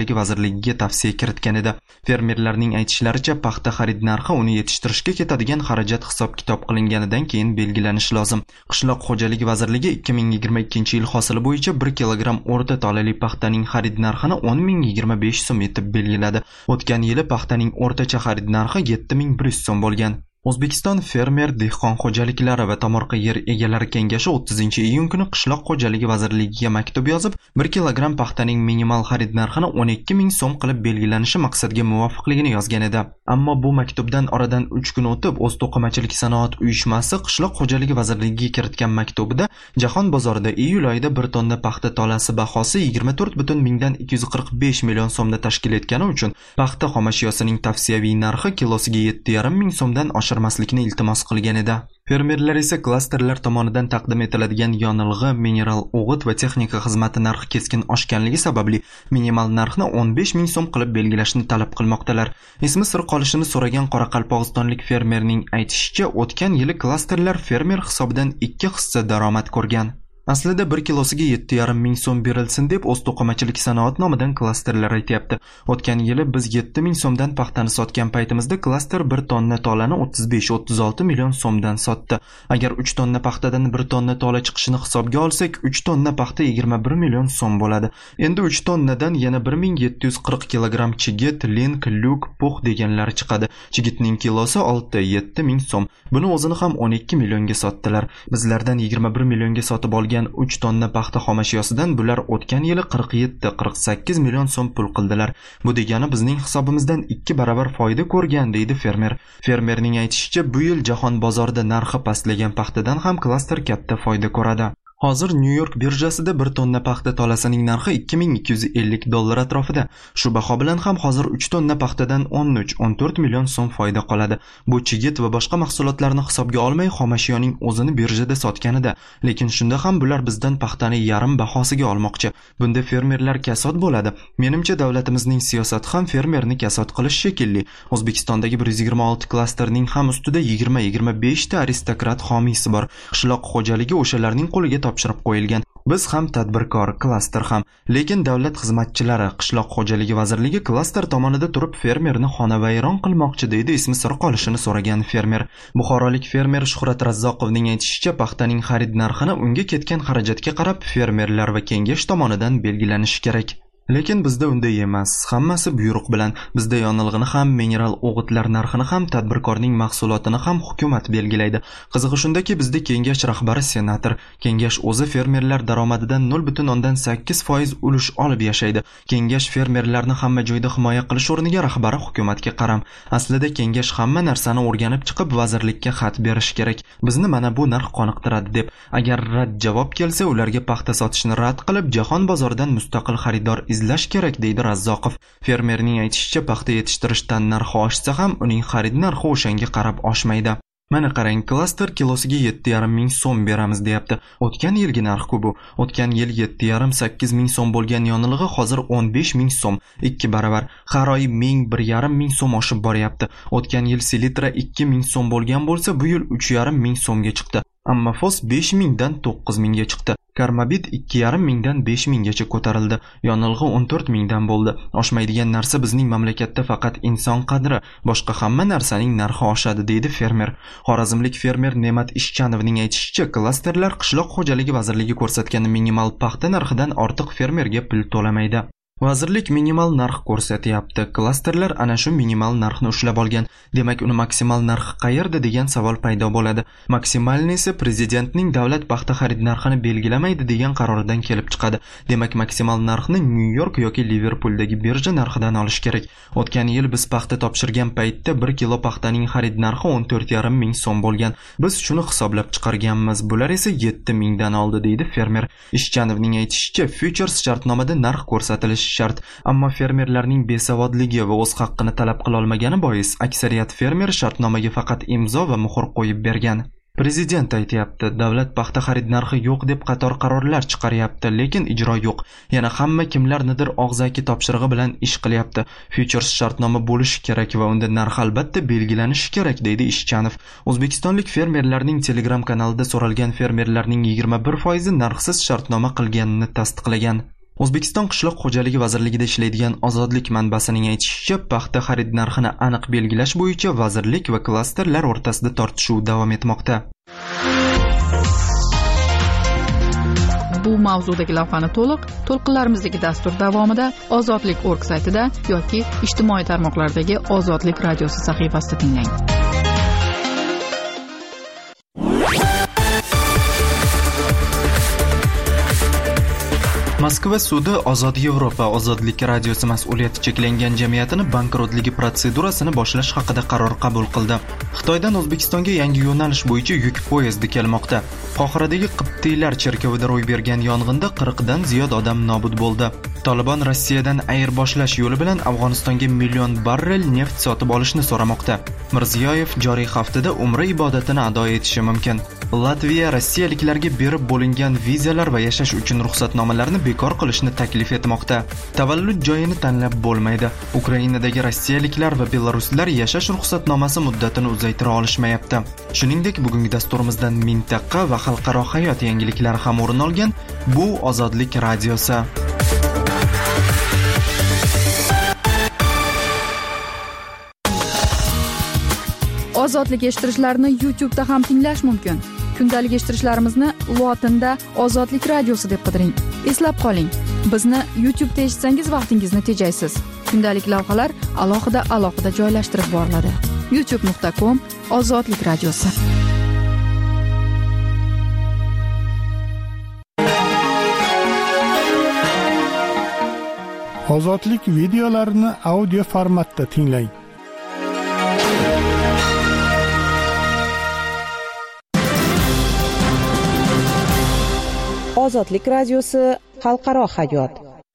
vazirligiga tavsiya kiritgan edi. Fermerlarning aytishlaricha, paxta xarid narxi uni yetishtirishga ketadigan xarajat hisob-kitob qilinganidan keyin belgilanishi lozim. Qishloq xo'jaligi vazirligi ikki ming yigirma ikkinchi yil hosili bo'yicha bir kilogramm o'rta tolali paxtaning xarid narxini o'n ming yigirma besh so'm etib belgiladi. O'tgan yili paxtaning o'rtacha xarid narxi yetti ming bir yuz so'm bo'lgan. O'zbekiston fermer dehqon xo'jaliklari va tomorqa yer egalari kengashi o'ttizinchi iyun kuni qishloq xo'jaligi vazirligiga maktub yozib, bir kilogramm paxtaning minimal xarid narxini o'n ikki ming so'm qilib belgilanishi maqsadga muvofiqligini yozgan edi. Ammo bu maktubdan oradan uch kun o'tib, O'z to'qimachilik sanoat uyushmasi qishloq xo'jaligi vazirligiga kiritgan maktubida jahon bozorida iyul oyida bir tonna paxta tolasi bahosi yigirma to'rt butun mingdan ikki yuz qirq besh million so'mda tashkil etgani uchun paxta xomashiyosining tavsiyaviy narxi kilosiga yetti yarim ming so'mdan oshirmaslikni iltimos qilgan edi. Fermerlar esa klasterlar tomonidan taqdim etiladigan yonilg'i, mineral o'g'it va texnika xizmati narxi keskin oshganligi sababli minimal narxni o'n besh ming so'm qilib belgilashni talab qilmoqdalar. Ismi sir qolishini so'ragan qoraqalpog'istonlik fermerning aytishicha, o'tgan yili klasterlar fermer hisobidan ikki hissa daromad ko'rgan. Aslida bir kilosiga yetti yarim ming so'm berilsin deb O'z to'qimachilik sanoat nomidan klasterlar aytyapti. O'tgan yili biz yetti ming so'mdan paxtani sotgan paytimizda klaster bir tonna tolani o'ttiz besh o'ttiz olti million so'mdan sotdi. Agar uch tonna paxtadan bir tonna tola chiqishini hisobga olsak, uch tonna paxta yigirma bir million so'm bo'ladi. Endi uch tonnadan yana bir ming yetti yuz qirq kilogramm chigit, link, lyuk, pux deganlari chiqadi. Chigitning kilosi olti yetti ming so'm. Buni o'zini ham o'n ikki millionga sotdilar. Bizlardan yigirma bir millionga sotib olgan uch tonna paxta xomashiyosidan bular o'tgan yili qirq yetti qirq sakkiz million so'm pul qildilar. Bu degani bizning hisobimizdan ikki barobar foyda ko'rgan, deydi fermer. Fermerning aytishicha, bu yil jahon bozorida narxi pastlagan paxtadan ham klaster katta foyda ko'radi. Hozir New York birjasida bir tonna paxta tolasining narxi ikki ming ikki yuz ellik dollar atrofida. Shu baho bilan ham hozir uch tonna paxtadan o'n uch o'n to'rt million so'm foyda qoladi. Bu chigit va boshqa mahsulotlarni hisobga olmay xomashiyoning o'zini birjada sotganida, lekin shunda ham bular bizdan paxtani yarim bahosiga olmoqchi. Bunda fermerlar kasod bo'ladi. Menimcha davlatimizning siyosati ham fermerni kasod qilish shekilli. O'zbekistondagi bir yuz yigirma olti klasterning ham ustida yigirma yigirma besh ta aristokrat homiysi bor. Qishloq xo'jaligi o'shalarning qo'liga topshirib qo'yilgan. Biz ham tadbirkor, klaster ham. Lekin davlat xizmatchilari, qishloq xo'jaligi vazirligi klaster tomonida turib fermerni xonavayron qilmoqchi, deydi ismi sir qolishini so'ragan fermer. Buxorolik fermer Shuhrat Razzoqovning aytishicha, paxtaning xarid narxini unga ketgan xarajatga qarab fermerlar va kengash tomonidan belgilanishi kerak. Lekin bizda unday emas. Hammasi buyruq bilan. Bizda yonilg'ini ham, mineral o'g'itlar narxini ham, tadbirkorning mahsulotini ham hukumat belgilaydi. Qizig'i shundaki, bizda kengash rahbari senator. Kengash o'zi fermerlar daromadidan nol butun o'ndan sakkiz foiz ulush olib yashaydi. Kengash fermerlarni hamma joyda himoya qilish o'rniga rahbari hukumatga qaram. Aslida kengash hamma narsani o'rganib chiqib vazirlikka xat berish kerak. Bizni mana bu narx qoniqtiradi deb. Agar rad javob kelsa, ularga paxta sotishni rad qilib, jahon bozoridan mustaqil xaridor izlash kerak, deydi Razzoqov. Fermerning aytishicha, paxta yetishtirishdan narxi oshsa ham uning xarid narxi o'shanga qarab oshmaydi. Mana qarang, klaster kilosiga yetti yarim ming so'm beramiz deyapti. O'tgan yilgi narx-ku bu. O'tgan yil yetti yarim sakkiz ming so'm bo'lgan yonilg'i hozir o'n besh ming so'm, ikki barobar. Har oy ming bir yarim ming so'm oshib boryapti. O'tgan yil selitra ikki ming so'm bo'lgan bo'lsa, bu yil uch yarim ming so'mga chiqdi. Ammo fos besh mingdan to'qqiz mingga chiqdi. Karmabid ikki yarim mingdan besh minggacha ko'tarildi. Yonilg'i o'n to'rt mingdan bo'ldi. Oshmaydigan narsa bizning mamlakatda faqat inson qadri, boshqa hamma narsaning narxi oshadi, deydi fermer. Xorazmlik fermer Ne'mat Ishchanovning aytishicha, klasterlar qishloq xo'jaligi vazirligi ko'rsatgan minimal paxta narxidan ortiq fermerga pul to'lamaydi. Vazirlik minimal narx ko'rsatyapti. Klasterlar ana shu minimal narxni ushlab olgan. Demak, uni maksimal narxi qayerda degan savol paydo bo'ladi. Maksimalni esa prezidentning davlat paxta xarid narxini belgilamaydi degan qaroridan kelib chiqadi. Demak, maksimal narxni New York yoki Liverpooldagi birja narxidan olish kerak. O'tgan yil biz paxta topshirgan paytda bir kilo paxtaning xarid narxi o'n to'rt yarim ming so'm bo'lgan. Biz shuni hisoblab chiqarganmiz. Bular esa yetti mingdan oldi, deydi fermer. Ishchanovning aytishicha, futures shartnomada narx ko'rsatilishi shart, ammo fermerlarning besavodligi va o'z haqqini talab qila olmagani bois aksariyat fermer shartnomaga faqat imzo va muhr qo'yib bergan. Prezident aytayapti, davlat paxta xarid narxi yo'q deb qator qarorlar chiqaryapti, lekin ijro yo'q. Yana hamma kimlarnidir og'zaki topshirig'i bilan ish qilyapti. Futures shartnoma bo'lishi kerak va unda narx albatta belgilanishi kerak, deydi Ishchanov. O'zbekistonlik fermerlarning Telegram kanalida so'ralgan fermerlarning yigirma bir foizi narxsiz shartnoma qilganini tasdiqlagan. O'zbekiston qishloq xo'jaligi vazirligida ishlaydigan Ozodlik manbasining aytishicha, paxta xarid narxini aniq belgilash bo'yicha vazirlik va klasterlar o'rtasida tortishuv davom etmoqda. Bu mavzudagi lavhani to'liq to'lqinlarimizdagi dastur davomida ozodlik точка org saytida yoki ijtimoiy tarmoqlardagi Ozodlik radiosi sahifasida tinglang. Moskva sudi Ozod Yevropa Ozodlik radiosi mas'uliyati cheklangan jamiyatini bankrotligi protsedurasini boshlash haqida qaror qabul qildi. Xitoydan O'zbekistonga yangi yo'nalish bo'yicha yuk poyezdi kelmoqda. Qohiradagi Qibtiylar cherkovida ro'y bergan yong'inda qirqdan ziyod odam nobud bo'ldi. Taliban Rossiyadan ayirboshlash yo'li bilan Afg'onistonga million barrel neft sotib olishni so'ramoqda. Mirziyoyev joriy haftada umra ibodatini ado etishi mumkin. Latviya rossiyaliklarga berib bo'lingan vizalar va yashash uchun ruxsatnomalarni bekor qilishni taklif etmoqda. Tavallud joyini tanlab bo'lmaydi. Ukrainadagi rossiyaliklar va belaruslar yashash ruxsatnomasi muddatini uzaytira olishmayapti. Shuningdek, bugungi dasturimizdan mintaqa va xalqaro hayot yangiliklari ham o'rin olgan. Bu Ozodlik radiosi. Ozodlik eshittirishlarni YouTube da ham tinglash mumkin. Kundalik eshittirishlarimizni lotinda Ozodlik radiosi deb qidiring. Eslab qoling, bizni YouTube da eshitsangiz vaqtingizni tejaysiz. Kundalik lavhalar alohida alohida joylashtirib boriladi. youtube nuqta com Ozodlik radiosi. Ozodlik videolarini audio formatda tinglang. Ozodlik radiosi xalqaro hayot.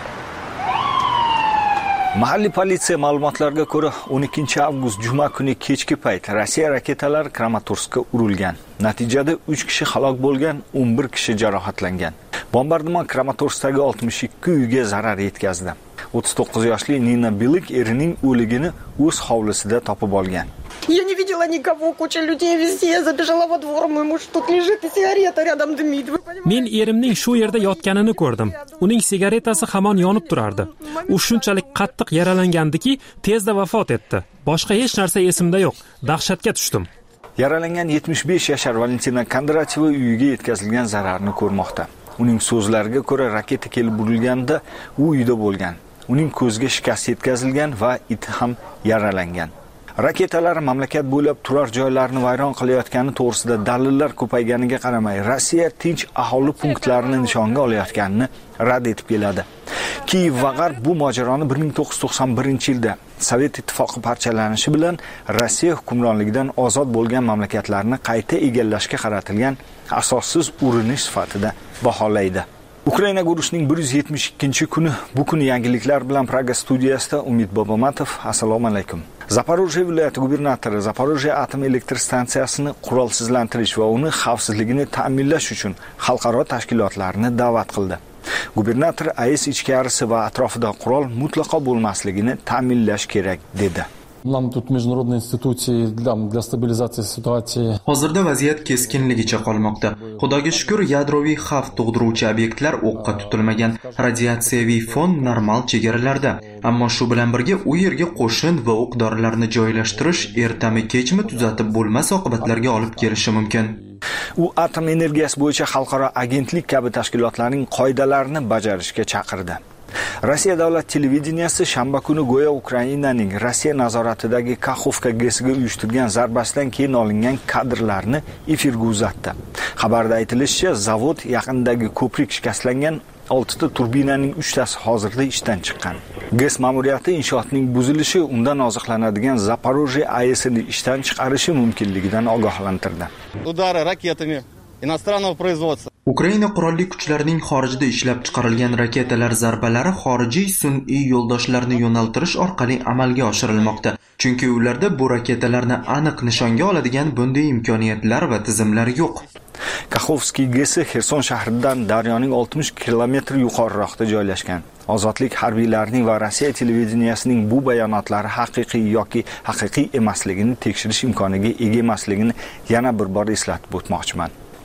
Mahalliy politsiya ma'lumotlariga ko'ra, o'n ikkinchi avgust juma kuni kechki payt Rossiya raketalari Kramatorskka urilgan. Natijada uch kishi halok bo'lgan, o'n bir kishi jarohatlangan. Bombardimon Kramatorskdagi oltmish ikki uyga zarar yetkazdi. o'ttiz to'qqiz yoshli Nina Bilik erining o'ligini o'z hovlisida topib olgan. Я не видела никого, куча людей везде, я забежала во двор, мой муж тут лежит и сигарета рядом дымит. Men erimning shu yerda yotganini ko'rdim. Uning sigaretasi hamon yonib turardi. U shunchalik qattiq yaralangandiki, tezda vafot etdi. Boshqa hech narsa esimda yo'q. Dahshatga tushdim. Yaralangan yetmish besh yashar Valentina Kondratova uyiga yetkazilgan zararni ko'rmoqda. Uning so'zlariga ko'ra, raketa kelib urilganda u uyda bo'lgan. Uning ko'ziga shikast yetkazilgan va iti ham yaralangan. Raketalar mamlakat bo'ylab turar joylarni vayron qilayotgani to'g'risida dalillar ko'payganiga qaramay, Rossiya tinch aholi punktlarini nishonga olayotganini rad etib keladi. Kiyev va G'arb bu mojaroni bir ming to'qqiz yuz to'qson birinchi yilda Sovet ittifoqi parchalanishi bilan Rossiya hukmronligidan ozod bo'lgan mamlakatlarni qayta egallashga qaratilgan asossiz urinish sifatida baholaydi. Ukraina guruchning bir yuz yetmish ikkinchi kuni bu kuni yangiliklar bilan Praga studiyasida Umid Bobomatov. Assalomu alaykum. Zaporojye viloyati gubernatori Zaporojye atom elektr stansiyasini qurolsizlantirish va uni xavfsizligini ta'minlash uchun xalqaro tashkilotlarni da'vat qildi. Gubernator A E S ichkarisi va atrofida qurol mutlaqo bo'lmasligini ta'minlash kerak dedi. Нам тут международные институции для, для стабилизации ситуации. Hozirda vaziyat keskinligicha qolmoqda. Xudoga shukr, yadroviy xavf tug'diruvchi obyektlar o'qqa tutilmagan, radiatsiyaviy fon normal chegaralarda. Ammo shu bilan birga u yerga qo'shin va o'q-dorilarni joylashtirish ertami kechmi tuzatib bo'lmas oqibatlarga olib kelishi mumkin. U atom energiyasi bo'yicha xalqaro agentlik kabi tashkilotlarning qoidalarini bajarishga chaqirdi. Rossiya davlat televideniyasi shanba kuni go'yo Ukrainaning Rossiya nazoratidagi Kakhovka gesiga uyushtirgan zarbasidan keyin olingan kadrlarni efirga uzatdi. Xabarda aytilishicha, zavod yaqinidagi ko'prik shikastlangan, oltita turbinaning uchtasi hozirda ishdan chiqqan. GES ma'muriyati inshootning buzilishi undan oziqlanadigan Zaporojye A E Sni ishdan chiqarishi mumkinligidan ogohlantirdi. Udары ракетами иностранного производства. Ukraina qurolli kuchlarining xorijda ishlab chiqarilgan raketalar zarbalari xorijiy sun'iy yo'ldoshlarni yo'naltirish orqali amalga oshirilmoqda. Chunki ularda bu raketalarni aniq nishonga oladigan bunday imkoniyatlar va tizimlar yo'q. Kakhovskiy gesi Xerson shahridan daryoning oltmish kilometr yuqoriroqda joylashgan. Ozodlik harbiylarining va Rossiya televideniyasining bu bayonotlari haqiqiy yoki haqiqiy emasligini tekshirish imkoniga ega emasligini yana bir bor eslatib o'tmoqchiman.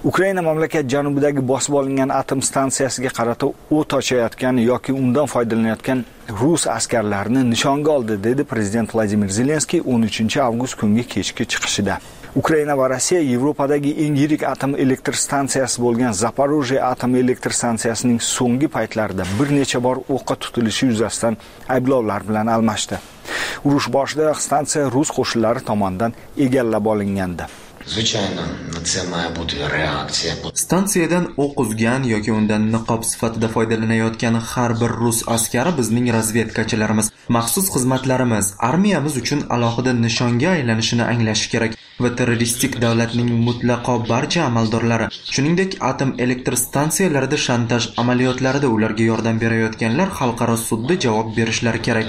Ukraina mamlakat janubidagi bosib olingan atom stansiyasiga qarata o't ochayotgan yoki undan foydalanayotgan rus askarlarini nishonga oldi, dedi prezident Vladimir Zelenskiy o'n uchinchi avgust kungi kechki chiqishida. Ukraina va Rossiya Yevropadagi eng yirik atom elektr stansiyasi bo'lgan Zaporojye atom elektr stansiyasining so'nggi paytlarida bir necha bor o'qqa tutilishi yuzasidan ayblovlar bilan almashdi. Urush boshida stansiya rus qo'shinlari tomonidan egallab olingandi. Звичайно, на це має бути реакція. Stansiyadan o'q uzgan yoki undan niqob sifatida foydalanayotgan har bir rus askari bizning razvedkachilarimiz, maxsus xizmatlarimiz, armiyamiz uchun alohida nishonga aylanishini anglashi kerak va terroristik davlatning mutlaqo barcha amaldorlari, shuningdek atom elektr stansiyalarida shantaj amaliyotlarida ularga yordam berayotganlar xalqaro sudda javob berishlari kerak.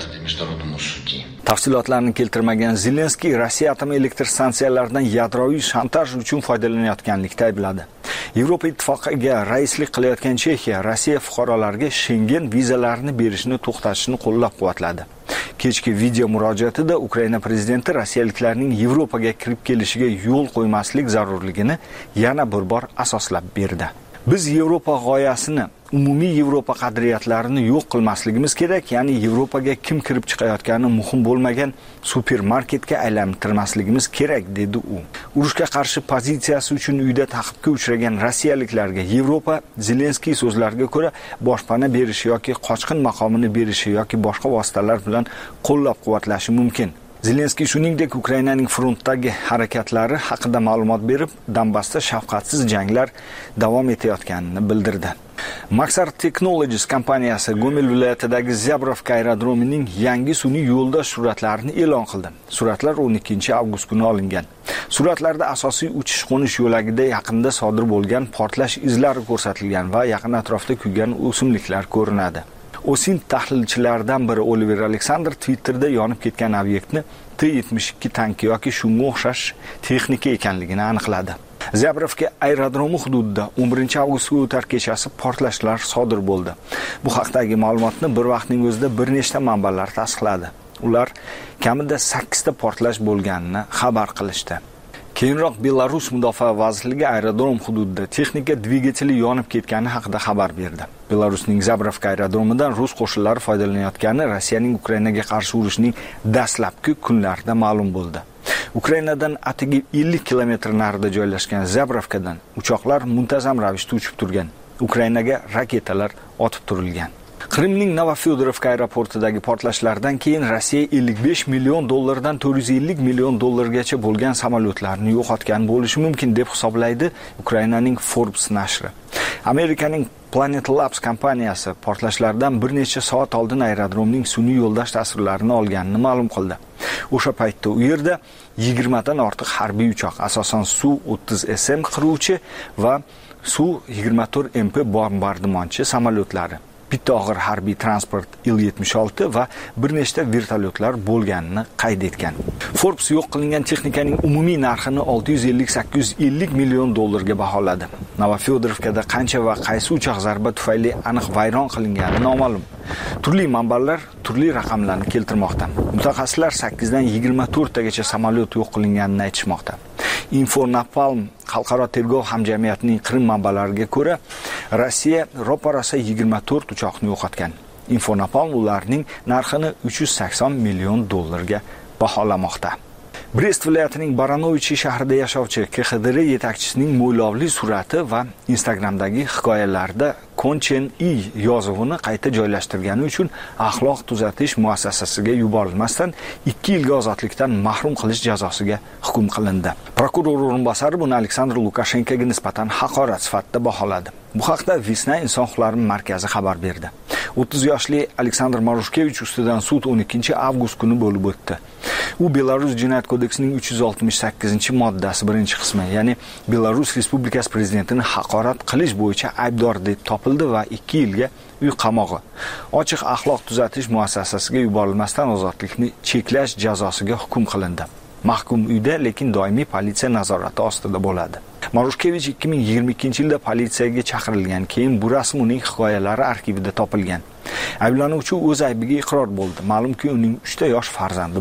Tafsilotlarni keltirmagan Zelenskiy Rossiya atom elektr stansiyalaridan yadroviy shantaj uchun foydalanayotganlikda aybladi. Yevropa ittifoqiga raislik qilayotgan Chexiya Rossiya fuqarolariga Schengen vizalarini berishni to'xtatishni qo'llab-quvvatladi. Kechki video murojaatida Ukraina prezidenti rossiyaliklarning Yevropaga kirib kelishiga yo'l qo'ymaslik zarurligini yana bir bor asoslab berdi. Biz Yevropa g'oyasini, umumiy Yevropa qadriyatlarini yo'q qilmasligimiz kerak, ya'ni Yevropaga kim kirib chiqayotgani muhim bo'lmagan supermarketga aylantirmasligimiz kerak, dedi u. Urushga qarshi pozitsiyasi uchun uyda ta'qibga uchragan rossiyaliklarga Yevropa Zelenskiy so'zlariga ko'ra boshpana berishi yoki qochqin maqomini berishi yoki boshqa vositalar bilan qo'llab-quvvatlashi mumkin. Zelenskiy shuningdek Ukrainaning frontdagi harakatlari haqida ma'lumot berib, Donbassda shafqatsiz janglar davom etayotganini bildirdi. Maxar Technologies kompaniyasi Gomel viloyatidagi Zabrovka aerodromining yangi sun'iy yo'ldosh suratlarini e'lon qildi. Suratlar o'n ikkinchi avgust kuni olingan. Suratlarda asosiy uchish-qo'nish yo'lagida yaqinda sodir bo'lgan portlash izlari ko'rsatilgan va yaqin atrofda kuygan o'simliklar ko'rinadi. Osin tahlilchilaridan biri Oliver Alexander Twitterda yonib ketgan obyektni T yetmish ikki tanki yoki shunga o'xshash texnika ekanligini aniqladi. Zabrovka aerodromi hududida o'n birinchi avgustga o'tar kechasi portlashlar sodir bo'ldi. Bu haqdagi ma'lumotni bir vaqtning o'zida bir nechta manbalar tasdiqladi. Ular kamida sakkizta portlash bo'lganini xabar qilishdi. Keyinroq Belarus mudofaa vazirligi aerodrom hududida texnika dvigateli yonib ketgani haqida xabar berdi. Belarusning Zabrovka aerodromidan rus qo'shinlari foydalanayotgani Rossiyaning Ukrainaga qarshi urushining dastlabki kunlarida ma'lum bo'ldi. Ukrainadan atigi ellik kilometr narida joylashgan Zabrovkadan uchoqlar muntazam ravishda uchib turgan. Ukrainaga raketalar otib turilgan. Qrimning Novofyodorovka aeroportidagi portlashlardan keyin Rossiya ellik besh million dollardan to'rt yuz ellik million dollargacha bo'lgan samolyotlarni yo'qotgan bo'lishi mumkin deb hisoblaydi Ukrainaning Forbes nashri. Amerikaning Planet Labs kompaniyasi portlashlardan bir necha soat oldin aerodromning sun'iy yo'ldosh tasvirlarini olganini ma'lum qildi. O'sha paytda u yerda yigirma dan ortiq harbiy uchoq, asosan Su o'ttiz S M qiruvchi va Su yigirma to'rt M P bombardimonchi samolyotlari, bitta og'ir harbiy transport Il yetmish olti va bir nechta vertolyotlar bo'lganini qayd etgan. Forbes yo'q qilingan texnikaning umumiy narxini olti yuz ellik sakkiz yuz ellik million dollarga baholadi. Novofyodorovkada qancha va qaysi uchoq zarba tufayli aniq vayron qilingani noma'lum. Turli manbalar turli raqamlarni keltirmoqda. Mutaxassislar sakkiz dan yigirma to'rt tagacha samolyot yo'q qilinganini aytishmoqda. Infonapalm xalqaro tergov hamjamiyatining Qrim manbalariga ko'ra, Rossiya ro'parasi yigirma to'rt uchoqni yo'qotgan. Infonapalm ularning narxini uch yuz sakson million dollarga baholamoqda. Brest viloyatining Baranovich shahrida yashovchi K X D R yetakchisining mo'ylovli surati va Instagramdagi hikoyalarda Konchen I yozuvini qayta joylashtirgani uchun axloq tuzatish muassasasiga yuborilmasdan ikki yilga ozodlikdan mahrum qilish jazosiga hukm qilindi. Prokuror o'rinbosari buni Aleksandr Lukashenkoga nisbatan haqorat sifatida baholadi. Bu haqda Visna inson huquqlari markazi xabar berdi. o'ttiz yoshli Aleksandr Marushkevich ustidan sud o'n ikkinchi avgust kuni bo'lib o'tdi. U Belarus jinoyat kodeksining uch yuz oltmish sakkizinchi moddasi birinchi qismi, ya'ni Belarus Respublikasi prezidentini haqorat qilish bo'yicha aybdor deb topildi va ikki yilga uy qamog'i, ochiq axloq tuzatish muassasasiga yuborilmasdan ozodlikni cheklash jazosiga hukm qilindi. Mahkum uyda, lekin doimiy politsiya nazorati ostida bo'ladi. Marushkevich ikki ming yigirma ikkinchi yilda politsiyaga chaqirilgan, keyin bu rasm uning hikoyalari arxivida topilgan. Ayblanuvchi o'z aybiga iqror bo'ldi. Ma'lumki, uning uchta yosh farzandi bor.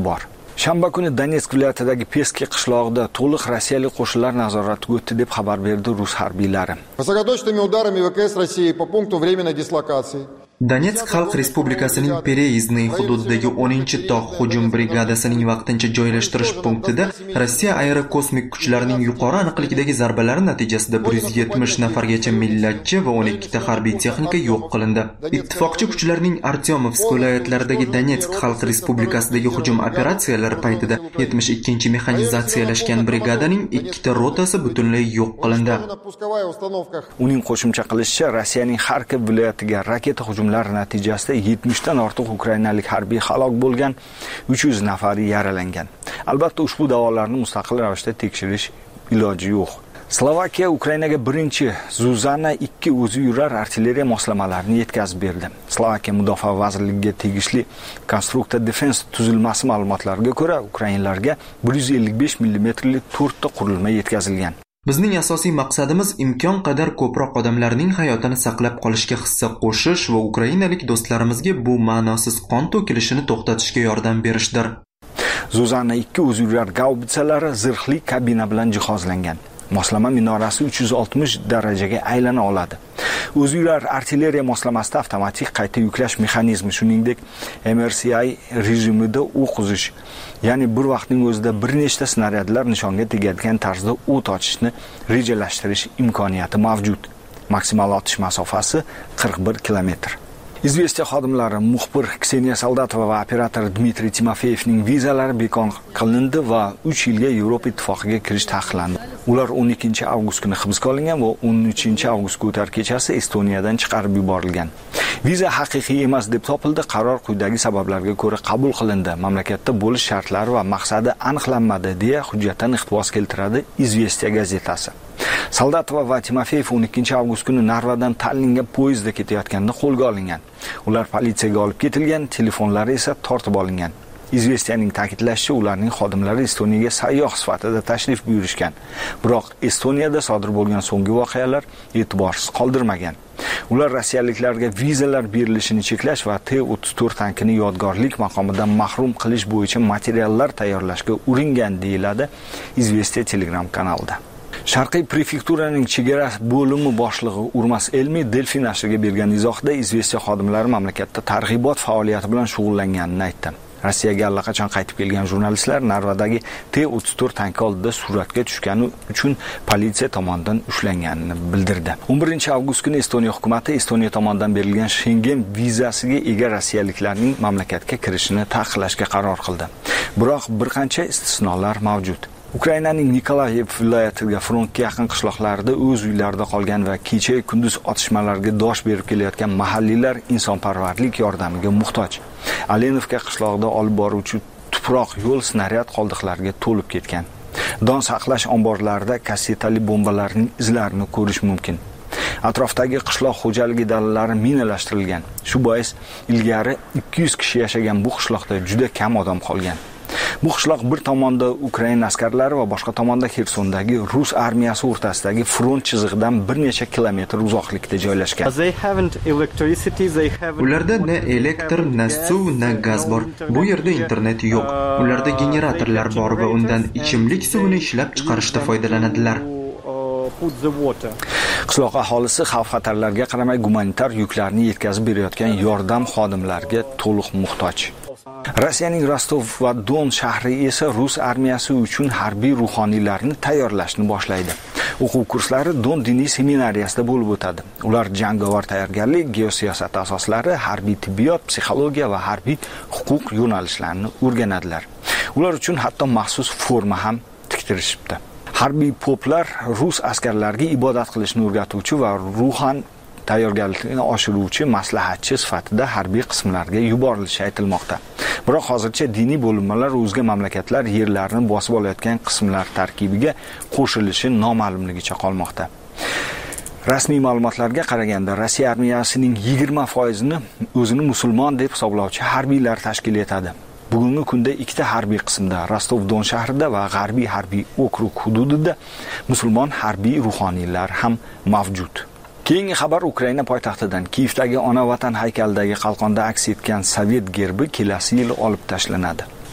Shanba kuni Donetsk viloyatidagi Peski qishlog'ida to'liq rossiyalik qo'shinlar nazoratiga o'tdi deb xabar berdi rus harbiylari. Высокоточными ударами ВКС России по пункту временной дислокации Donetsk Xalq Respublikasining Pereizny hududidagi o'ninchi tog' hujum brigadasining vaqtincha joylashtirish punktida Rossiya aerokosmik kuchlarining yuqori aniqlikdagi zarbalari natijasida bir yuz yetmish nafargacha millatchi va o'n ikkita harbiy texnika yo'q qilindi. Ittifoqchi kuchlarning Artyomovsk viloyatlaridagi Donetsk Xalq Respublikasidagi hujum operatsiyalari paytida yetmish ikkinchi mexanizatsiyalashgan brigadaning ikkita rotasi butunlay yo'q qilindi. Uning qo'shimcha qilishicha, Rossiyaning Xarkov viloyatiga raketa hujum natijasida yetmish dan ortiq ukrainalik harbiy halok bo'lgan, uch yuz nafari yaralangan. Albatta ushbu da'volarni mustaqil ravishda tekshirish iloji yo'q. Slovakiya Ukrainaga birinchi Zuzana ikki o'zi yurar artilleriya moslamalarini yetkazib berdi. Slovakiya mudofaa vazirligiga tegishli Constructor Defense tuzilmasi ma'lumotlariga ko'ra, ukrainlarga bir yuz ellik besh millimetrli to'rtta qurilma yetkazilgan. Bizning asosiy maqsadimiz imkon qadar ko'proq odamlarning hayotini saqlab qolishga hissa qo'shish va ukrainalik do'stlarimizga bu ma'nosiz qon to'kilishini to'xtatishga yordam berishdir. Zuzana ikki o'zi yurar gaubitsalari zirhli kabina bilan jihozlangan. Moslama minorasi uch yuz oltmish darajaga aylana oladi. O'zi yurar artilleriya moslamasida avtomatik qayta yuklash mexanizmi, shuningdek M R C I rejimida o'q uzish, ya'ni bir vaqtning o'zida bir nechta snaryadlar nishonga tegadigan tarzda o't ochishni rejalashtirish imkoniyati mavjud. Maksimal otish masofasi qirq bir kilometr. Izvestiya xodimlari muxbir Kseniya Soldatova va operator Dmitriy Timofeyevning vizalari bekor qilindi va uch yilga Yevropa ittifoqiga kirish taqiqlandi. Ular o'n ikkinchi avgust kuni hibsga olingan va o'n uchinchi avgustga o'tar kechasi Estoniyadan chiqarib yuborilgan. Viza haqiqiy emas deb topildi. Qaror quyidagi sabablarga ko'ra qabul qilindi. Mamlakatda bo'lish shartlari va maqsadi aniqlanmadi deya hujjatdan iqtibos keltiradi Izvestiya gazetasi. Soldatova va Timofeyev o'n ikkinchi avgust kuni Narvadan Tallinga poyezdda ketayotganda qo'lga olingan. Ular politsiyaga olib ketilgan, telefonlari esa tortib olingan. Izvestiyaning ta'kidlashicha, ularning xodimlari Estoniyaga sayyoh sifatida tashrif buyurishgan. Biroq Estoniyada sodir bo'lgan so'nggi voqealar e'tiborsiz qoldirmagan. Ular rossiyaliklarga vizalar berilishini cheklash va T o'ttiz to'rt tankini yodgorlik maqomidan mahrum qilish bo'yicha materiallar tayyorlashga uringan, deyiladi Izvestiya Telegram kanalida. Sharqiy prefekturaning chegara bo'limi boshlig'i Urmas Elmi Delfin nashriga bergan izohda Izvestiya xodimlari mamlakatda targ'ibot faoliyati bilan shug'ullanganini aytdi. Rossiyaga allaqachon qaytib kelgan jurnalistlar Narvadagi T o'ttiz to'rt tanki oldida suratga tushgani uchun politsiya tomonidan ushlanganini bildirdi. o'n birinchi avgust kuni Estoniya hukumatı Estoniya tomonidan berilgan Schengen vizasiga ega rossiyaliklarning mamlakatga kirishini taqiqlashga qaror qildi. Biroq bir qancha istisnolar mavjud. Ukrainaning Nikolayev viloyatiga frontga yaqin qishloqlarda o'z uylarida qolgan va kecha kunduz otishmalarga dosh berib kelayotgan mahalliylar insonparvarlik yordamiga muhtoj. Alenovka qishlog'ida olib boruvchi tuproq yo'l snaryad qoldiqlariga to'lib ketgan. Don saqlash omborlarida kassetali bombalarning izlarini ko'rish mumkin. Atrofdagi qishloq xo'jaligi dalalari minalashtirilgan. Shu bois ilgari ikki yuz kishi yashagan bu qishloqda juda kam odam qolgan. Bu qishloq bir tomonda Ukraina askarlari va boshqa tomonda Xersondagi rus armiyasi o'rtasidagi front chizig'idan bir necha kilometr uzoqlikda joylashgan. Ularda na elektr, na suv, na gaz bor. Bu yerda internet yo'q. Ularda generatorlar bor va undan ichimlik suvini ishlab chiqarishda foydalanadilar. Qishloq aholisi xavf-xatarlarga qaramay gumanitar yuklarni yetkazib berayotgan yordam xodimlariga to'liq muhtoj. Rossiyaning Rostov va Don shahri esa rus armiyasi uchun harbiy ruhoniylarni tayyorlashni boshlaydi. O'quv kurslari Don diniy seminariyasida bo'lib o'tadi. Ular jangovar tayyorgarlik, geosiyosat asoslari, harbiy tibbiyot, psixologiya va harbiy huquq yo'nalishlarini o'rganadilar. Ular uchun hatto maxsus forma ham tiktirishibdi. Harbiy poplar rus askarlariga ibodat qilishni o'rgatuvchi va ruhan tayyorgarlikni oshiruvchi maslahatchi sifatida harbiy qismlarga yuborilishi aytilmoqda. Biroq hozircha diniy bo'linmalar o'zga mamlakatlar yerlarini bosib olayotgan qismlar tarkibiga qo'shilishi noma'lumligicha qolmoqda. Rasmiy ma'lumotlarga qaraganda Rossiya armiyasining yigirma foizini o'zini musulmon deb hisoblovchi harbiylar tashkil etadi. Bugungi kunda ikkita harbiy qismda, Rostov-Don shahrida va G'arbiy harbiy okrug hududida musulmon harbiy ruhoniylar ham mavjud. Keyingi xabar Ukraina poytaxtidan. Kiyevdagi ona vatan haykalidagi qalqonda aks etgan Sovet gerbi kelasi yil olib tashlanadi.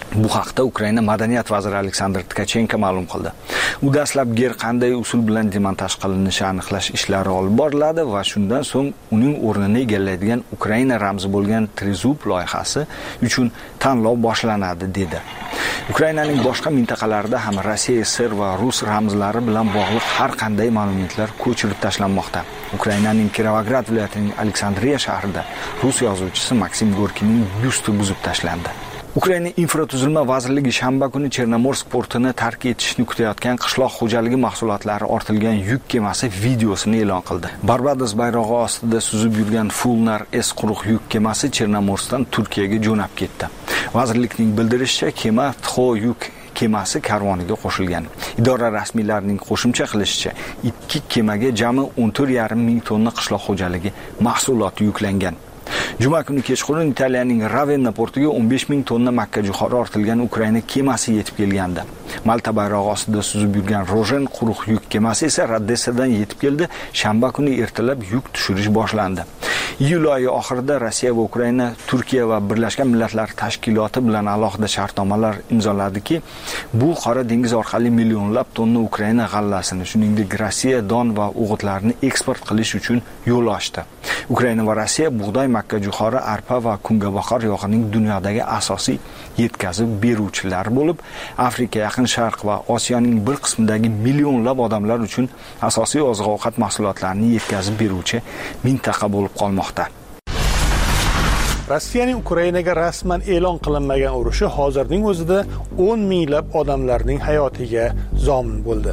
Bu haqda Ukraina madaniyat vaziri Aleksandr Tkachenko ma'lum qildi. U dastlab ger qanday usul bilan demontaj qilinishi aniqlash ishlari olib boriladi va shundan so'ng uning o'rnini egallaydigan Ukraina ramzi bo'lgan Trizub loyihasi uchun tanlov boshlanadi dedi. Ukrainaning boshqa mintaqalarida ham Rossiya, S S R va Rus ramzlari bilan bog'liq har qanday ma'lumotlar ko'chirib tashlanmoqda. Ukrainaning Kirovograd viloyatining Aleksandriya shahrida Rus yozuvchisi Maksim Gorkiyning byusti buzib tashlandi. Ukraina infratuzilma vazirligi shanba kuni Chernomorsk portini tark etishni kutayotgan qishloq xo'jaligi mahsulotlari ortilgan yuk kemasi videosini e'lon qildi. Barbados bayrog'i ostida suzib yurgan Fulnar S quruq yuk kemasi Chernomorskdan Turkiyaga jo'nab ketdi. Vazirlikning bildirishicha, kema Txo yuk kemasi karvoniga qo'shilgan. Idora rasmiylarining qo'shimcha qilishicha, ikki kemaga jami o'n to'rt yarim ming tonna qishloq xo'jaligi mahsuloti yuklangan. Juma kuni kechqurun Italiyaning Ravenna portiga o'n besh ming tonna makka jo'xori ortilgan Ukraina kemasi yetib kelgandi. Malta bayrog'i ostida suzib yurgan Rojen quruq yuk kemasi esa Radessadan yetib keldi. Shanba kuni ertalab yuk tushirish boshlandi. Iyul oyi oxirida Rossiya va Ukraina Turkiya va Birlashgan Millatlar Tashkiloti bilan alohida shartnomalar imzoladiki, bu Qora dengiz orqali millionlab tonna Ukraina g'allasini, shuningdek Rossiya don va o'g'itlarini eksport qilish uchun yo'l ochdi. Ukraina va Rossiya bug'doy, makka jo'xori, arpa va kungaboqar yog'ining dunyodagi asosiy yetkazib beruvchilari bo'lib, Afrika, Yaqin Sharq va Osiyoning bir qismidagi millionlab odamlar uchun asosiy oziq-ovqat mahsulotlarini yetkazib beruvchi mintaqa bo'lib qolmoqda. Rossiyaning Ukrainaga rasman e'lon qilinmagan urushi hozirning o'zida o'n minglab odamlarning hayotiga zomin bo'ldi.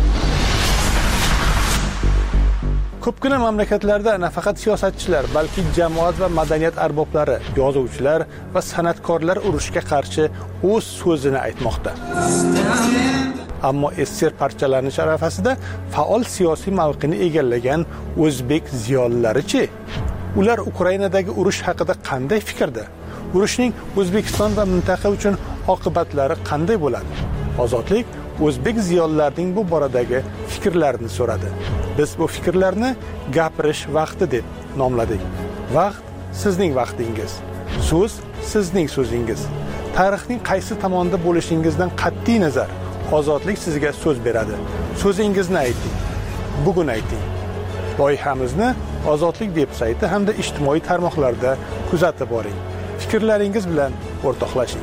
Ko'pgina mamlakatlarda nafaqat siyosatchilar, balki jamoat va madaniyat arboblari, yozuvchilar va san'atkorlar urushga qarshi o'z so'zini aytmoqda. Ammo S S R parchalanish arafasida faol siyosiy mavqeni egallagan o'zbek ziyolilari-chi? Ular Ukrainadagi urush haqida qanday fikrda? Urushning O'zbekiston va mintaqa uchun oqibatlari qanday bo'ladi? Ozodlik o'zbek ziyolilarining bu boradagi fikrlarini so'radi. Biz bu fikrlarni gapirish vaqti deb nomladik. Vaqt sizning vaqtingiz. So'z sizning so'zingiz. Tarixning qaysi tomonda bo'lishingizdan qat'iy nazar, ozodlik sizga so'z beradi. So'zingizni ayting. Bugun ayting. Loyihamizni Ozodlik veb-sayti hamda ijtimoiy tarmoqlarda kuzatib boring. Fikrlaringiz bilan o'rtoqlashing.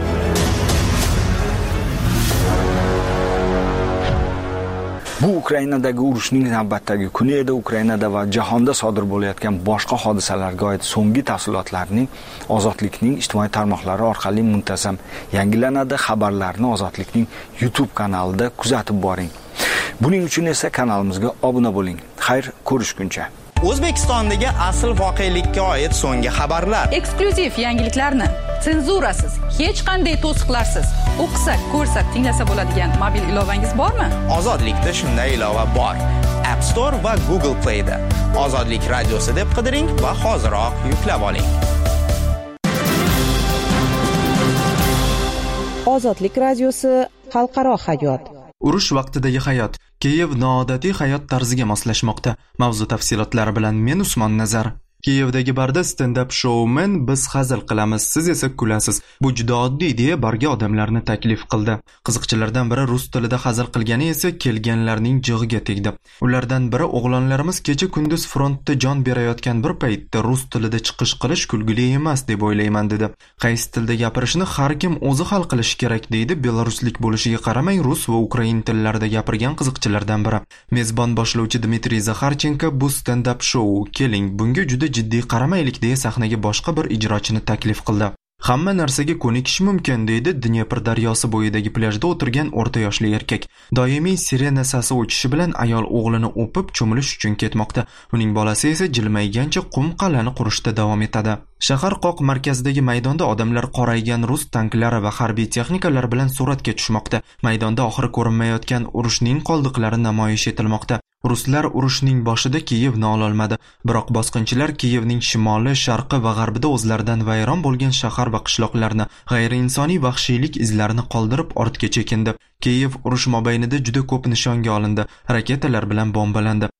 Bu Ukrainadagi urushning navbatdagi kuni edi. Ukrainada va jahonda sodir bo'layotgan boshqa hodisalarga oid so'nggi tafsilotlarning Ozodlikning ijtimoiy tarmoqlari orqali muntazam yangilanadi. Xabarlarni Ozodlikning YouTube kanalida kuzatib boring. Buning uchun esa kanalimizga obuna bo'ling. Xayr, ko'rishguncha. O'zbekistondagi asl voqelikka oid so'nggi xabarlar, eksklyuziv yangiliklarni senzurasiz, hech qanday to'siqlarsiz o'qisa, ko'rsa, tinglasa bo'ladigan mobil ilovangiz bormi? Ozodlikda shunday ilova bor. App Store va Google Play da Ozodlik radiosi deb qidiring va hoziroq yuklab oling. Ozodlik radiosi xalqaro hayot. Urush vaqtidagi hayot. Kiyev noodatiy hayot tarziga moslashmoqda. Mavzu tafsilotlari bilan men Usmon Nazar. Kiyevdagi barda stand-up shoumen biz hazil qilamiz, siz esa kulasiz. Bu juda oddiy deya barga odamlarni taklif qildi. Qiziqchilardan biri rus tilida hazil qilgani esa kelganlarning jig'iga tegdi. Ulardan biri o'g'lonlarimiz kecha kunduz frontda jon berayotgan bir paytda rus tilida chiqish qilish kulgili emas deb o'ylayman dedi. Qaysi tilda gapirishni har kim o'zi hal qilishi kerak deydi belaruslik bo'lishiga qaramay rus va ukrain tillarida gapirgan qiziqchilardan biri. Mezbon boshlovchi Dmitriy Zakharchenko bu stand-up show keling bunga juda jiddiy qaramaylik deya sahnaga boshqa bir ijrochini taklif qildi. Hamma narsaga ko'nikish mumkin deydi Dnepr daryosi bo'yidagi plyajda o'tirgan o'rta yoshli erkak. Doimiy sirena sasi o'chishi bilan ayol o'g'lini o'pib cho'milish uchun ketmoqda. Uning bolasi esa jilmaygancha qum qal'ani qurishda davom etadi. Shahar qoq markazidagi maydonda odamlar qoraygan rus tanklari va harbiy texnikalar bilan suratga tushmoqda. Maydonda oxiri ko'rinmayotgan urushning qoldiqlari namoyish etilmoqda. Ruslar urushning boshida Kiyevni ololmadi, biroq bosqinchilar Kiyevning shimoli, sharqi va g'arbida o'zlaridan vayron bo'lgan shahar va qishloqlarni, g'ayriinsoniy vahshiylik izlarini qoldirib ortga chekindi. Kiyev urush mobaynida juda ko'p nishonga olindi, raketalar bilan bombalandi.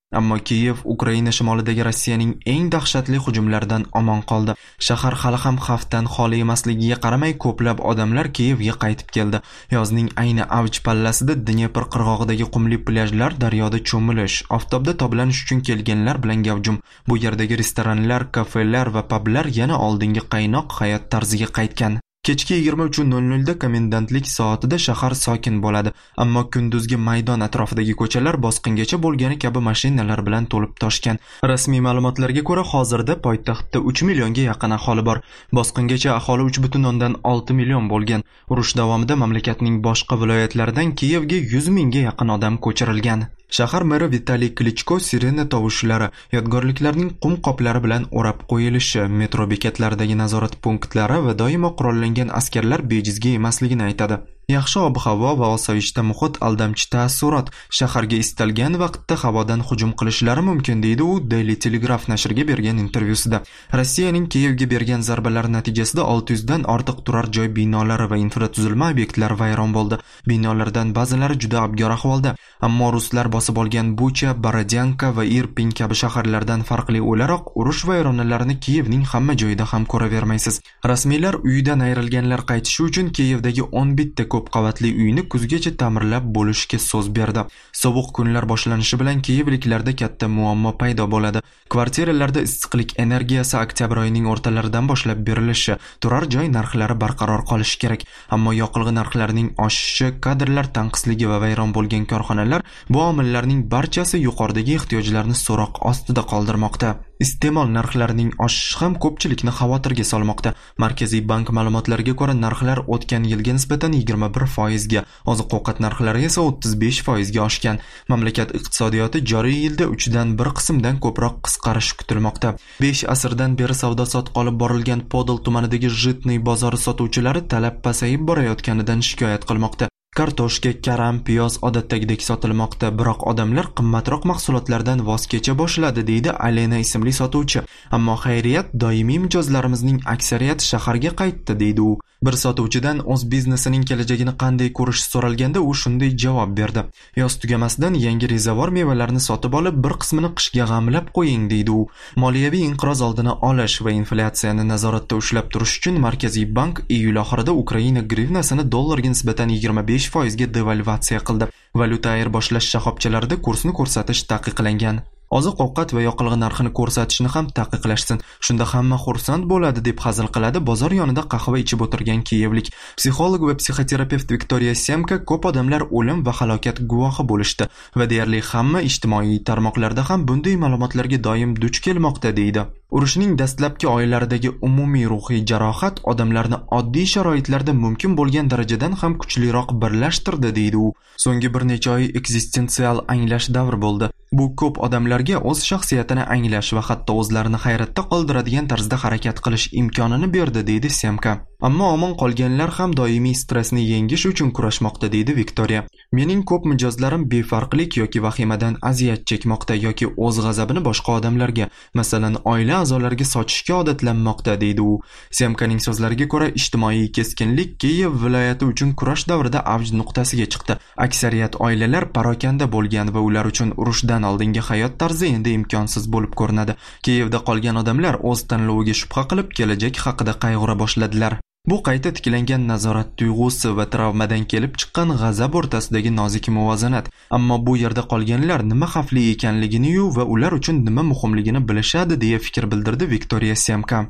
Ammo Kiyev Ukraina shimolidagi Rossiyaning eng dahshatli hujumlaridan omon qoldi. Shahar hali ham xavfdan xoli emasligiga qaramay ko'plab odamlar Kiyevga qaytib keldi. Yozning ayni avj pallasida Dnepr qirg'og'idagi qumli plyajlar, daryoda cho'milish, oftobda toblanish uchun kelganlar bilan gavjum. Bu yerdagi restoranlar, kafelar va publar yana oldingi qaynoq hayot tarziga qaytgan. Kechki yigirma uch nol nol da komendantlik soatida shahar sokin bo'ladi, ammo kunduzgi maydon atrofidagi ko'chalar bosqingacha bo'lgani kabi mashinalar bilan to'lib toshgan. Rasmiy ma'lumotlarga ko'ra, hozirda poytaxtda uch millionga yaqin aholi bor. Bosqingacha aholi uch butun o'ndan olti million bo'lgan. Urush davomida mamlakatning boshqa viloyatlaridan Kiyevga yuz mingga yaqin odam ko'chirilgan. Shahar meri Vitaliy Klichko sirena tovushlari, yodgorliklarning qum qoplari bilan o'rab qo'yilishi, metro bekatlaridagi nazorat punktlari va doimo qurollangan askarlar bejizga emasligini aytadi. Yaxshi ob-havo va osoyishta muhit aldamchi taassurot, shaharga istalgan vaqtda havodan hujum qilishlari mumkin, deydi u Daily Telegraph nashriga bergan intervyusida. Rossiyaning Kiyevga bergan zarbalari natijasida olti yuz dan ortiq turar joy binolari va infratuzilma obyektlari vayron bo'ldi. Binolardan ba'zilari juda abgor ahvolda, ammo ruslar bosib olgan Bucha, Borodyanka va Irpin kabi shaharlardan farqli o'laroq urush vayronalarini Kiyevning hamma joyida ham ko'ravermaysiz. Rasmiylar uyidan ayrilganlar qaytishi uchun Kiyevdagi o'n bitta ko'p qavatli uyni kuzgacha ta'mirlab bo'lishga so'z berdi. Sovuq kunlar boshlanishi bilan Kiyevliklarda katta muammo paydo bo'ladi. Kvartiralarda issiqlik energiyasi oktyabr oyining o'rtalaridan boshlab berilishi, turar joy narxlari barqaror qolishi kerak. Ammo yoqilg'i narxlarining oshishi, kadrlar tanqisligi va vayron bo'lgan korxonalar bu omillarning barchasi yuqoridagi ehtiyojlarni so'roq ostida qoldirmoqda. Iste'mol narxlarining oshishi ham ko'pchilikni xavotirga solmoqda. Markaziy bank ma'lumotlariga ko'ra, narxlar o'tgan yilga nisbatan yigirma bir foizga, oziq-ovqat narxlari esa o'ttiz besh foizga oshgan. Mamlakat iqtisodiyoti joriy yilda uch dan bir qismdan ko'proq qisqarish kutilmoqda. besh asrdan beri savdo-sotiq olib borilgan Podol tumanidagi Jitniy bozori sotuvchilari talab pasayib borayotganidan shikoyat qilmoqda. Kartoshka, karam, piyoz odatdagidek sotilmoqda, biroq odamlar qimmatroq mahsulotlardan voz kecha boshladi, deydi Alena ismli sotuvchi. Ammo xayriyat, doimiy mijozlarimizning aksariyati shaharga qaytdi, deydi u. Bir sotuvchidan o'z biznesining kelajagini qanday ko'rish so'ralganda u shunday javob berdi. Yoz tugamasidan yangi rezavor mevalarni sotib olib, bir qismini qishga g'amlab qo'ying, deydi u. Moliyaviy inqiroz oldini olish va inflyatsiyani nazoratda ushlab turish uchun Markaziy bank iyul oxirida Ukraina grivnasini dollarga nisbatan yigirma besh foizga devalvatsiya qildi. Valyuta ayirboshlash shoxobchalarida kursni ko'rsatish taqiqlangan. Oziq-ovqat va yoqilg'i narxini ko'rsatishni ham taqiqlashsin. Shunda hamma xursand bo'ladi, deb hazil qiladi bozor yonida qahva ichib o'tirgan kiyevlik. Psixolog va psixoterapevt Viktoriya Semka ko'p odamlar o'lim va halokat guvohi bo'lishdi va deyarli hamma ijtimoiy tarmoqlarda ham bunday ma'lumotlarga doim duch kelmoqda, deydi. Urushning dastlabki oylaridagi umumiy ruhiy jarohat odamlarni oddiy sharoitlarda mumkin bo'lgan darajadan ham kuchliroq birlashtirdi, deydi u. So'nggi bir necha oy eksistensial anglash davri bo'ldi. Bu ko'p odamlarga o'z shaxsiyatini anglash va hatto o'zlarini hayratda qoldiradigan tarzda harakat qilish imkonini berdi, deydi Semka. Ammo omon qolganlar ham doimiy stressni yengish uchun kurashmoqda, deydi Viktoriya. Mening ko'p mijozlarim befarqlik yoki vahimadan aziyat chekmoqda yoki o'z g'azabini boshqa odamlarga, masalan, oila a'zolariga sochishga odatlanmoqda, deydi u. Semkaning so'zlariga ko'ra, ijtimoiy keskinlik Kiyev viloyati uchun kurash davrida avj nuqtasiga chiqdi. Aksariyat oilalar parokanda bo'lgan va ular uchun urushdan oldingi hayot tarzi endi imkonsiz bo'lib ko'rinadi. Kiyevda qolgan odamlar o'z tanloviga shubha qilib, kelajak haqida qayg'ura boshladilar. Bu qayta tiklangan nazorat tuyg'usi va travmadan kelib chiqqan g'azab o'rtasidagi nozik muvozanat. Ammo bu yerda qolganlar nima xavfli ekanligini-yu va ular uchun nima muhimligini bilishadi, deya fikr bildirdi Viktoriya Semka.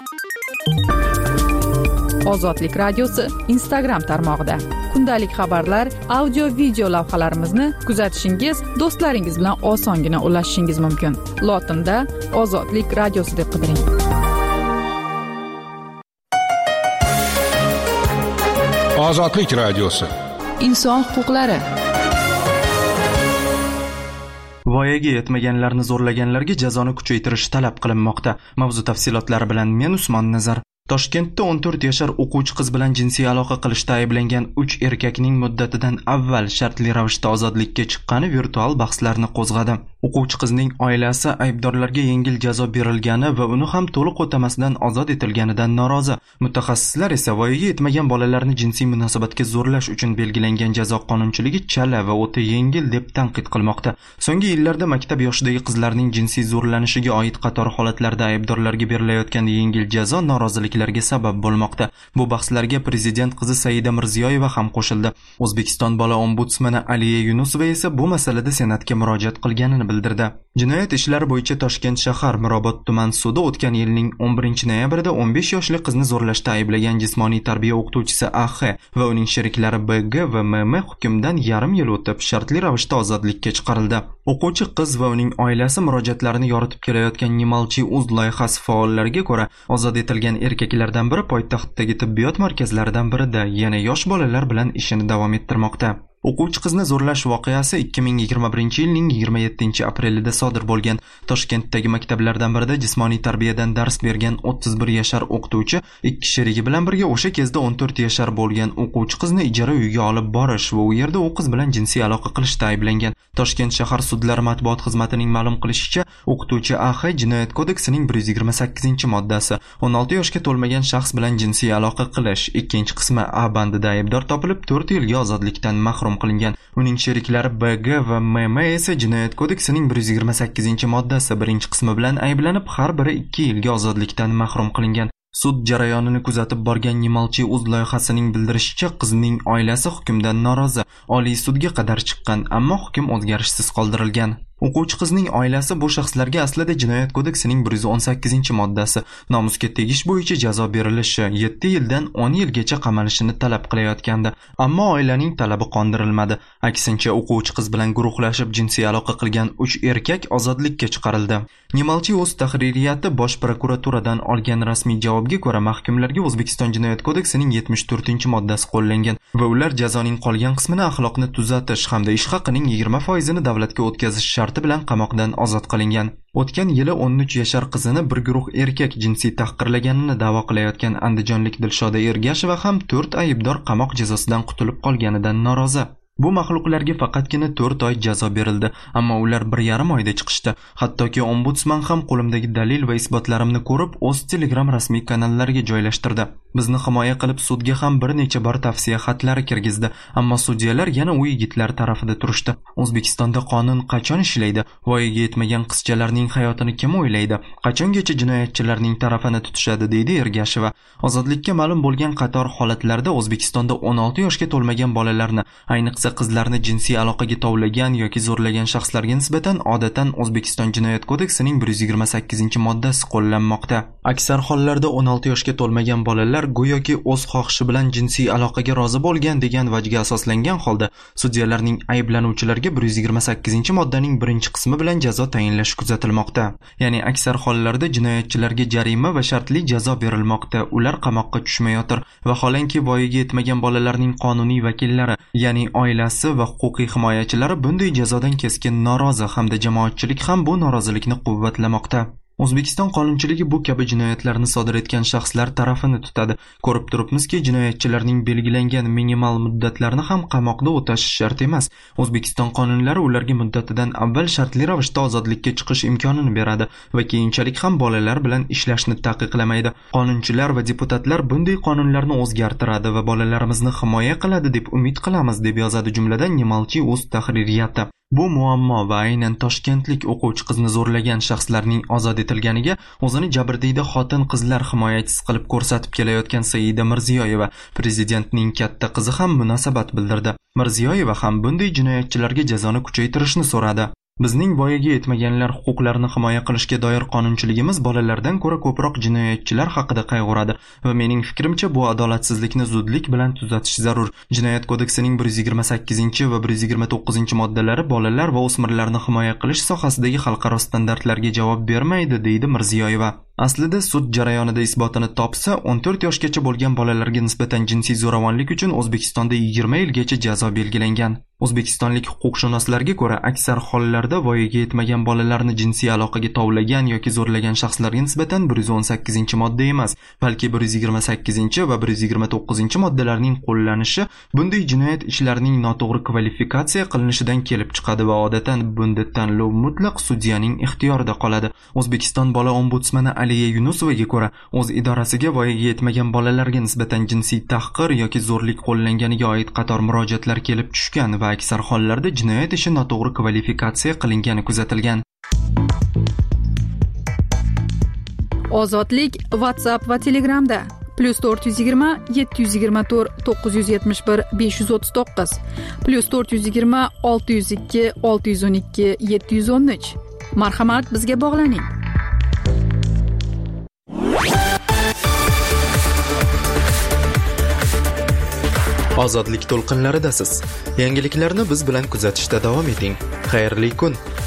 Ozodlik radiosi Instagram tarmog'ida kundalik xabarlar, audio, video lavhalarimizni kuzatishingiz, do'stlaringiz bilan osongina ulashishingiz mumkin. Lotinda Ozodlik radiosi deb qidiring. Ozodlik radiosi. Inson huquqlari. Voyaga yetmaganlarni zo'rlaganlarga jazoni kuchaytirish talab qilinmoqda. Mavzu tafsilotlari bilan men Usmon Nazar. Toshkentda o'n to'rt yashar o'quvchi qiz bilan jinsiy aloqa qilishda ayblangan uch erkakning muddatidan avval shartli ravishda ozodlikka chiqqani virtual bahslarni qo'zg'adi. O'quvchi qizning oilasi aybdorlarga yengil jazo berilgani va uni ham to'liq o'tamasdan ozod etilganidan norozi. Mutaxassislar esa voyaga yetmagan bolalarni jinsiy munosabatga zo'rlash uchun belgilangan jazo qonunchiligi chala va o'ta yengil deb tanqid qilmoqda. So'nggi yillarda maktab yoshidagi qizlarning jinsiy zo'rlanishiga oid qator holatlarda aybdorlarga berilayotgan yengil jazo norozilik sabab bo'lmoqda. Bu bahslarga prezident qizi Saida Mirziyoyeva ham qo'shildi. O'zbekiston bola ombudsmani Aliya Yunusova esa bu masalada senatga murojaat qilganini bildirdi. Jinoyat ishlari bo'yicha Toshkent shahar Mirobod tuman sudi o'tgan yilning o'n birinchi noyabrida o'n besh yoshli qizni zo'rlashda ayblagan jismoniy tarbiya o'qituvchisi A X va uning sheriklari B G va M M hukmdan yarim yil o'tib shartli ravishda ozodlikka chiqarildi. O'quvchi qiz va uning oilasi murojaatlarini yoritib kelayotgan Nimalchi uz loyihasi faollariga ko'ra, ozod etilgan erkaklardan biri poytaxtdagi tibbiyot markazlaridan birida yana yosh bolalar bilan ishini davom ettirmoqda. O'quvchi qizni zo'rlash voqeasi ikki ming yigirma birinchi yilning yigirma yettinchi aprelida sodir bo'lgan. Toshkentdagi maktablardan birida jismoniy tarbiyadan dars bergan o'ttiz bir yashar o'qituvchi ikki sherigi bilan birga o'sha kezda o'n to'rt yashar bo'lgan o'quvchi qizni ijara uyga olib borish va u yerda u qiz bilan jinsiy aloqa qilishda ayblangan. Toshkent shahar sudlari matbuot xizmatining ma'lum qilishicha, o'qituvchi A X Jinoyat kodeksining bir yuz yigirma sakkizinchi moddasi o'n olti yoshga to'lmagan shaxs bilan jinsiy aloqa qilish ikkinchi qismi A bandida aybdor topilib to'rt yilga ozodlikdan mahrum qilingan. Uning sheriklari B G va M M esa Jinoyat kodeksining bir yuz yigirma sakkizinchi moddasi birinchi qismi bilan ayblanib, har biri ikki yilga ozodlikdan mahrum qilingan. Sud jarayonini kuzatib borgan Nimalchi uz loyihasining bildirishicha, qizning oilasi hukmdan norozi. Oliy sudga qadar chiqqan, ammo hukm o'zgarishsiz qoldirilgan. O'quvchi qizning oilasi bu shaxslarga aslida Jinoyat kodeksining bir yuz o'n sakkizinchi moddasi nomusga tegish bo'yicha jazo berilishi yetti yildan o'n yilgacha qamalishini talab qilayotgandi. Ammo oilaning talabi qondirilmadi. Aksincha, o'quvchi qiz bilan guruhlashib jinsiy aloqa qilgan uch erkak ozodlikka chiqarildi. Nimalchi o'z tahririyati Bosh prokuraturadan olgan rasmiy javobga ko'ra, mahkumlarga O'zbekiston Jinoyat kodeksining yetmish to'rtinchi moddasi qo'llangan va ular jazoning qolgan qismini axloqni tuzatish hamda ish haqining yigirma foizini davlatga o'tkazish sharti bilan qamoqdan ozod qilingan. O'tgan yili o'n uch yashar qizini bir guruh erkak jinsiy tahqirlaganini da'vo qilayotgan andijonlik Dilshoda Ergasheva ham to'rt aybdor qamoq jazosidan qutulib qolganidan norozi. Bu maxluqlarga faqatgina to'rt oy jazo berildi, ammo ular bir yarim oyda chiqishdi. Hattoki ombudsman ham qo'limdagi dalil va isbotlarimni ko'rib, o'z Telegram rasmiy kanallariga joylashtirdi. Bizni himoya qilib sudga ham bir necha bor tavsiya xatlari kirgizdi, ammo sudyalar yana u yigitlar tarafida turishdi. O'zbekistonda qonun qachon ishlaydi? Voyaga yetmagan qizchalarning hayotini kim o'ylaydi? Qachongacha jinoyatchilarning tarafini tutishadi, deydi Ergasheva. Ozodlikka ma'lum bo'lgan qator holatlarda O'zbekistonda o'n olti yoshga to'lmagan bolalarni, ayniqsa qizlarni jinsiy aloqaga tovlagan yoki zo'rlagan shaxslarga nisbatan odatan O'zbekiston Jinoyat kodeksining bir yuz yigirma sakkizinchi moddasi qo'llanmoqda. Aksar hollarda o'n olti yoshga to'lmagan bolalar go'yoki o'z xohishi bilan jinsiy aloqaga rozi bo'lgan degan vajga asoslangan holda sudyalarning ayblanuvchilarga bir yuz yigirma sakkizinchi moddaning birinchi qismi bilan jazo tayinlashi kuzatilmoqda. Ya'ni aksar hollarda jinoyatchilarga jarima va shartli jazo berilmoqda. Ular qamoqqa tushmayotir. Vaholanki voyaga yetmagan bolalarning qonuniy vakillari, ya'ni oilasi va huquqiy himoyachilari bunday jazodan keskin norozi hamda jamoatchilik ham bu norozilikni quvvatlamoqda. O'zbekiston qonunchiligi bu kabi jinoyatlarni sodir etgan shaxslar tarafini tutadi. Ko'rib turibmizki, jinoyatchilarning belgilangan minimal muddatlarni ham qamoqda o'tash shart emas. O'zbekiston qonunlari ularga muddatidan avval shartli ravishda ozodlikka chiqish imkonini beradi va keyinchalik ham bolalar bilan ishlashni taqiqlamaydi. Qonunchilar va deputatlar bunday qonunlarni o'zgartiradi va bolalarimizni himoya qiladi deb umid qilamiz, deb yozadi jumladan Nimalchi o'z tahririyati. Bu muammo va aynan toshkentlik o'quvchi qizni zo'rlagan shaxslarning ozod etilganiga o'zini jabrdiyda xotin-qizlar himoyachisi qilib ko'rsatib kelayotgan Saida Mirziyoyeva, prezidentning katta qizi ham munosabat bildirdi. Mirziyoyeva ham bunday jinoyatchilarga jazoni kuchaytirishni so'radi. Bizning voyaga yetmaganlar huquqlarini himoya qilishga doir qonunchiligimiz bolalardan ko'ra ko'proq jinoyatchilar haqida qayg'uradi va mening fikrimcha bu adolatsizlikni zudlik bilan tuzatish zarur. Jinoyat kodeksining bir yuz yigirma sakkizinchi va bir yuz yigirma to'qqizinchi moddalari bolalar va o'smirlarni himoya qilish sohasidagi xalqaro standartlarga javob bermaydi, deydi Mirziyoyeva. Aslida sud jarayonida isbotini topsa, o'n to'rt yoshgacha bo'lgan bolalarga nisbatan jinsiy zo'ravonlik uchun O'zbekistonda yigirma yilgacha jazo belgilangan. O'zbekistonlik huquqshunoslarga ko'ra, aksar hollarda voyaga yetmagan bolalarni jinsiy aloqaga tovlagan yoki zo'rlagan shaxslarga nisbatan bir yuz o'n sakkizinchi modda emas, balki bir yuz yigirma sakkizinchi va bir yuz yigirma to'qqizinchi moddalarning qo'llanishi bunday jinoyat ishlarining noto'g'ri kvalifikatsiya qilinishidan kelib chiqadi va odatan bunday tanlov mutlaq sudyaning ixtiyorida qoladi. O'zbekiston bola ombudsmani Aliya Yunusovaga ko'ra, o'z idorasiga voyaga yetmagan bolalarga nisbatan jinsiy tahqir yoki zo'rlik qo'llanganiga oid qator murojaatlar kelib tushgan va aksar hollarda jinoyat ishi noto'g'ri kvalifikatsiya qilingani kuzatilgan. Ozodlik WhatsApp va Telegramda plus to'rt yuz yigirma yetti yuz yigirma to'rt to'qqiz yuz yetmish bir besh yuz o'ttiz to'qqiz plus to'rt yuz yigirma olti yuz ikki olti yuz o'n ikki yetti yuz o'n uch. Marhamat, bizga bog'laning. Ozodlik to'lqinlaridasiz. Yangiliklarni biz bilan kuzatishda davom eting. Xayrli kun.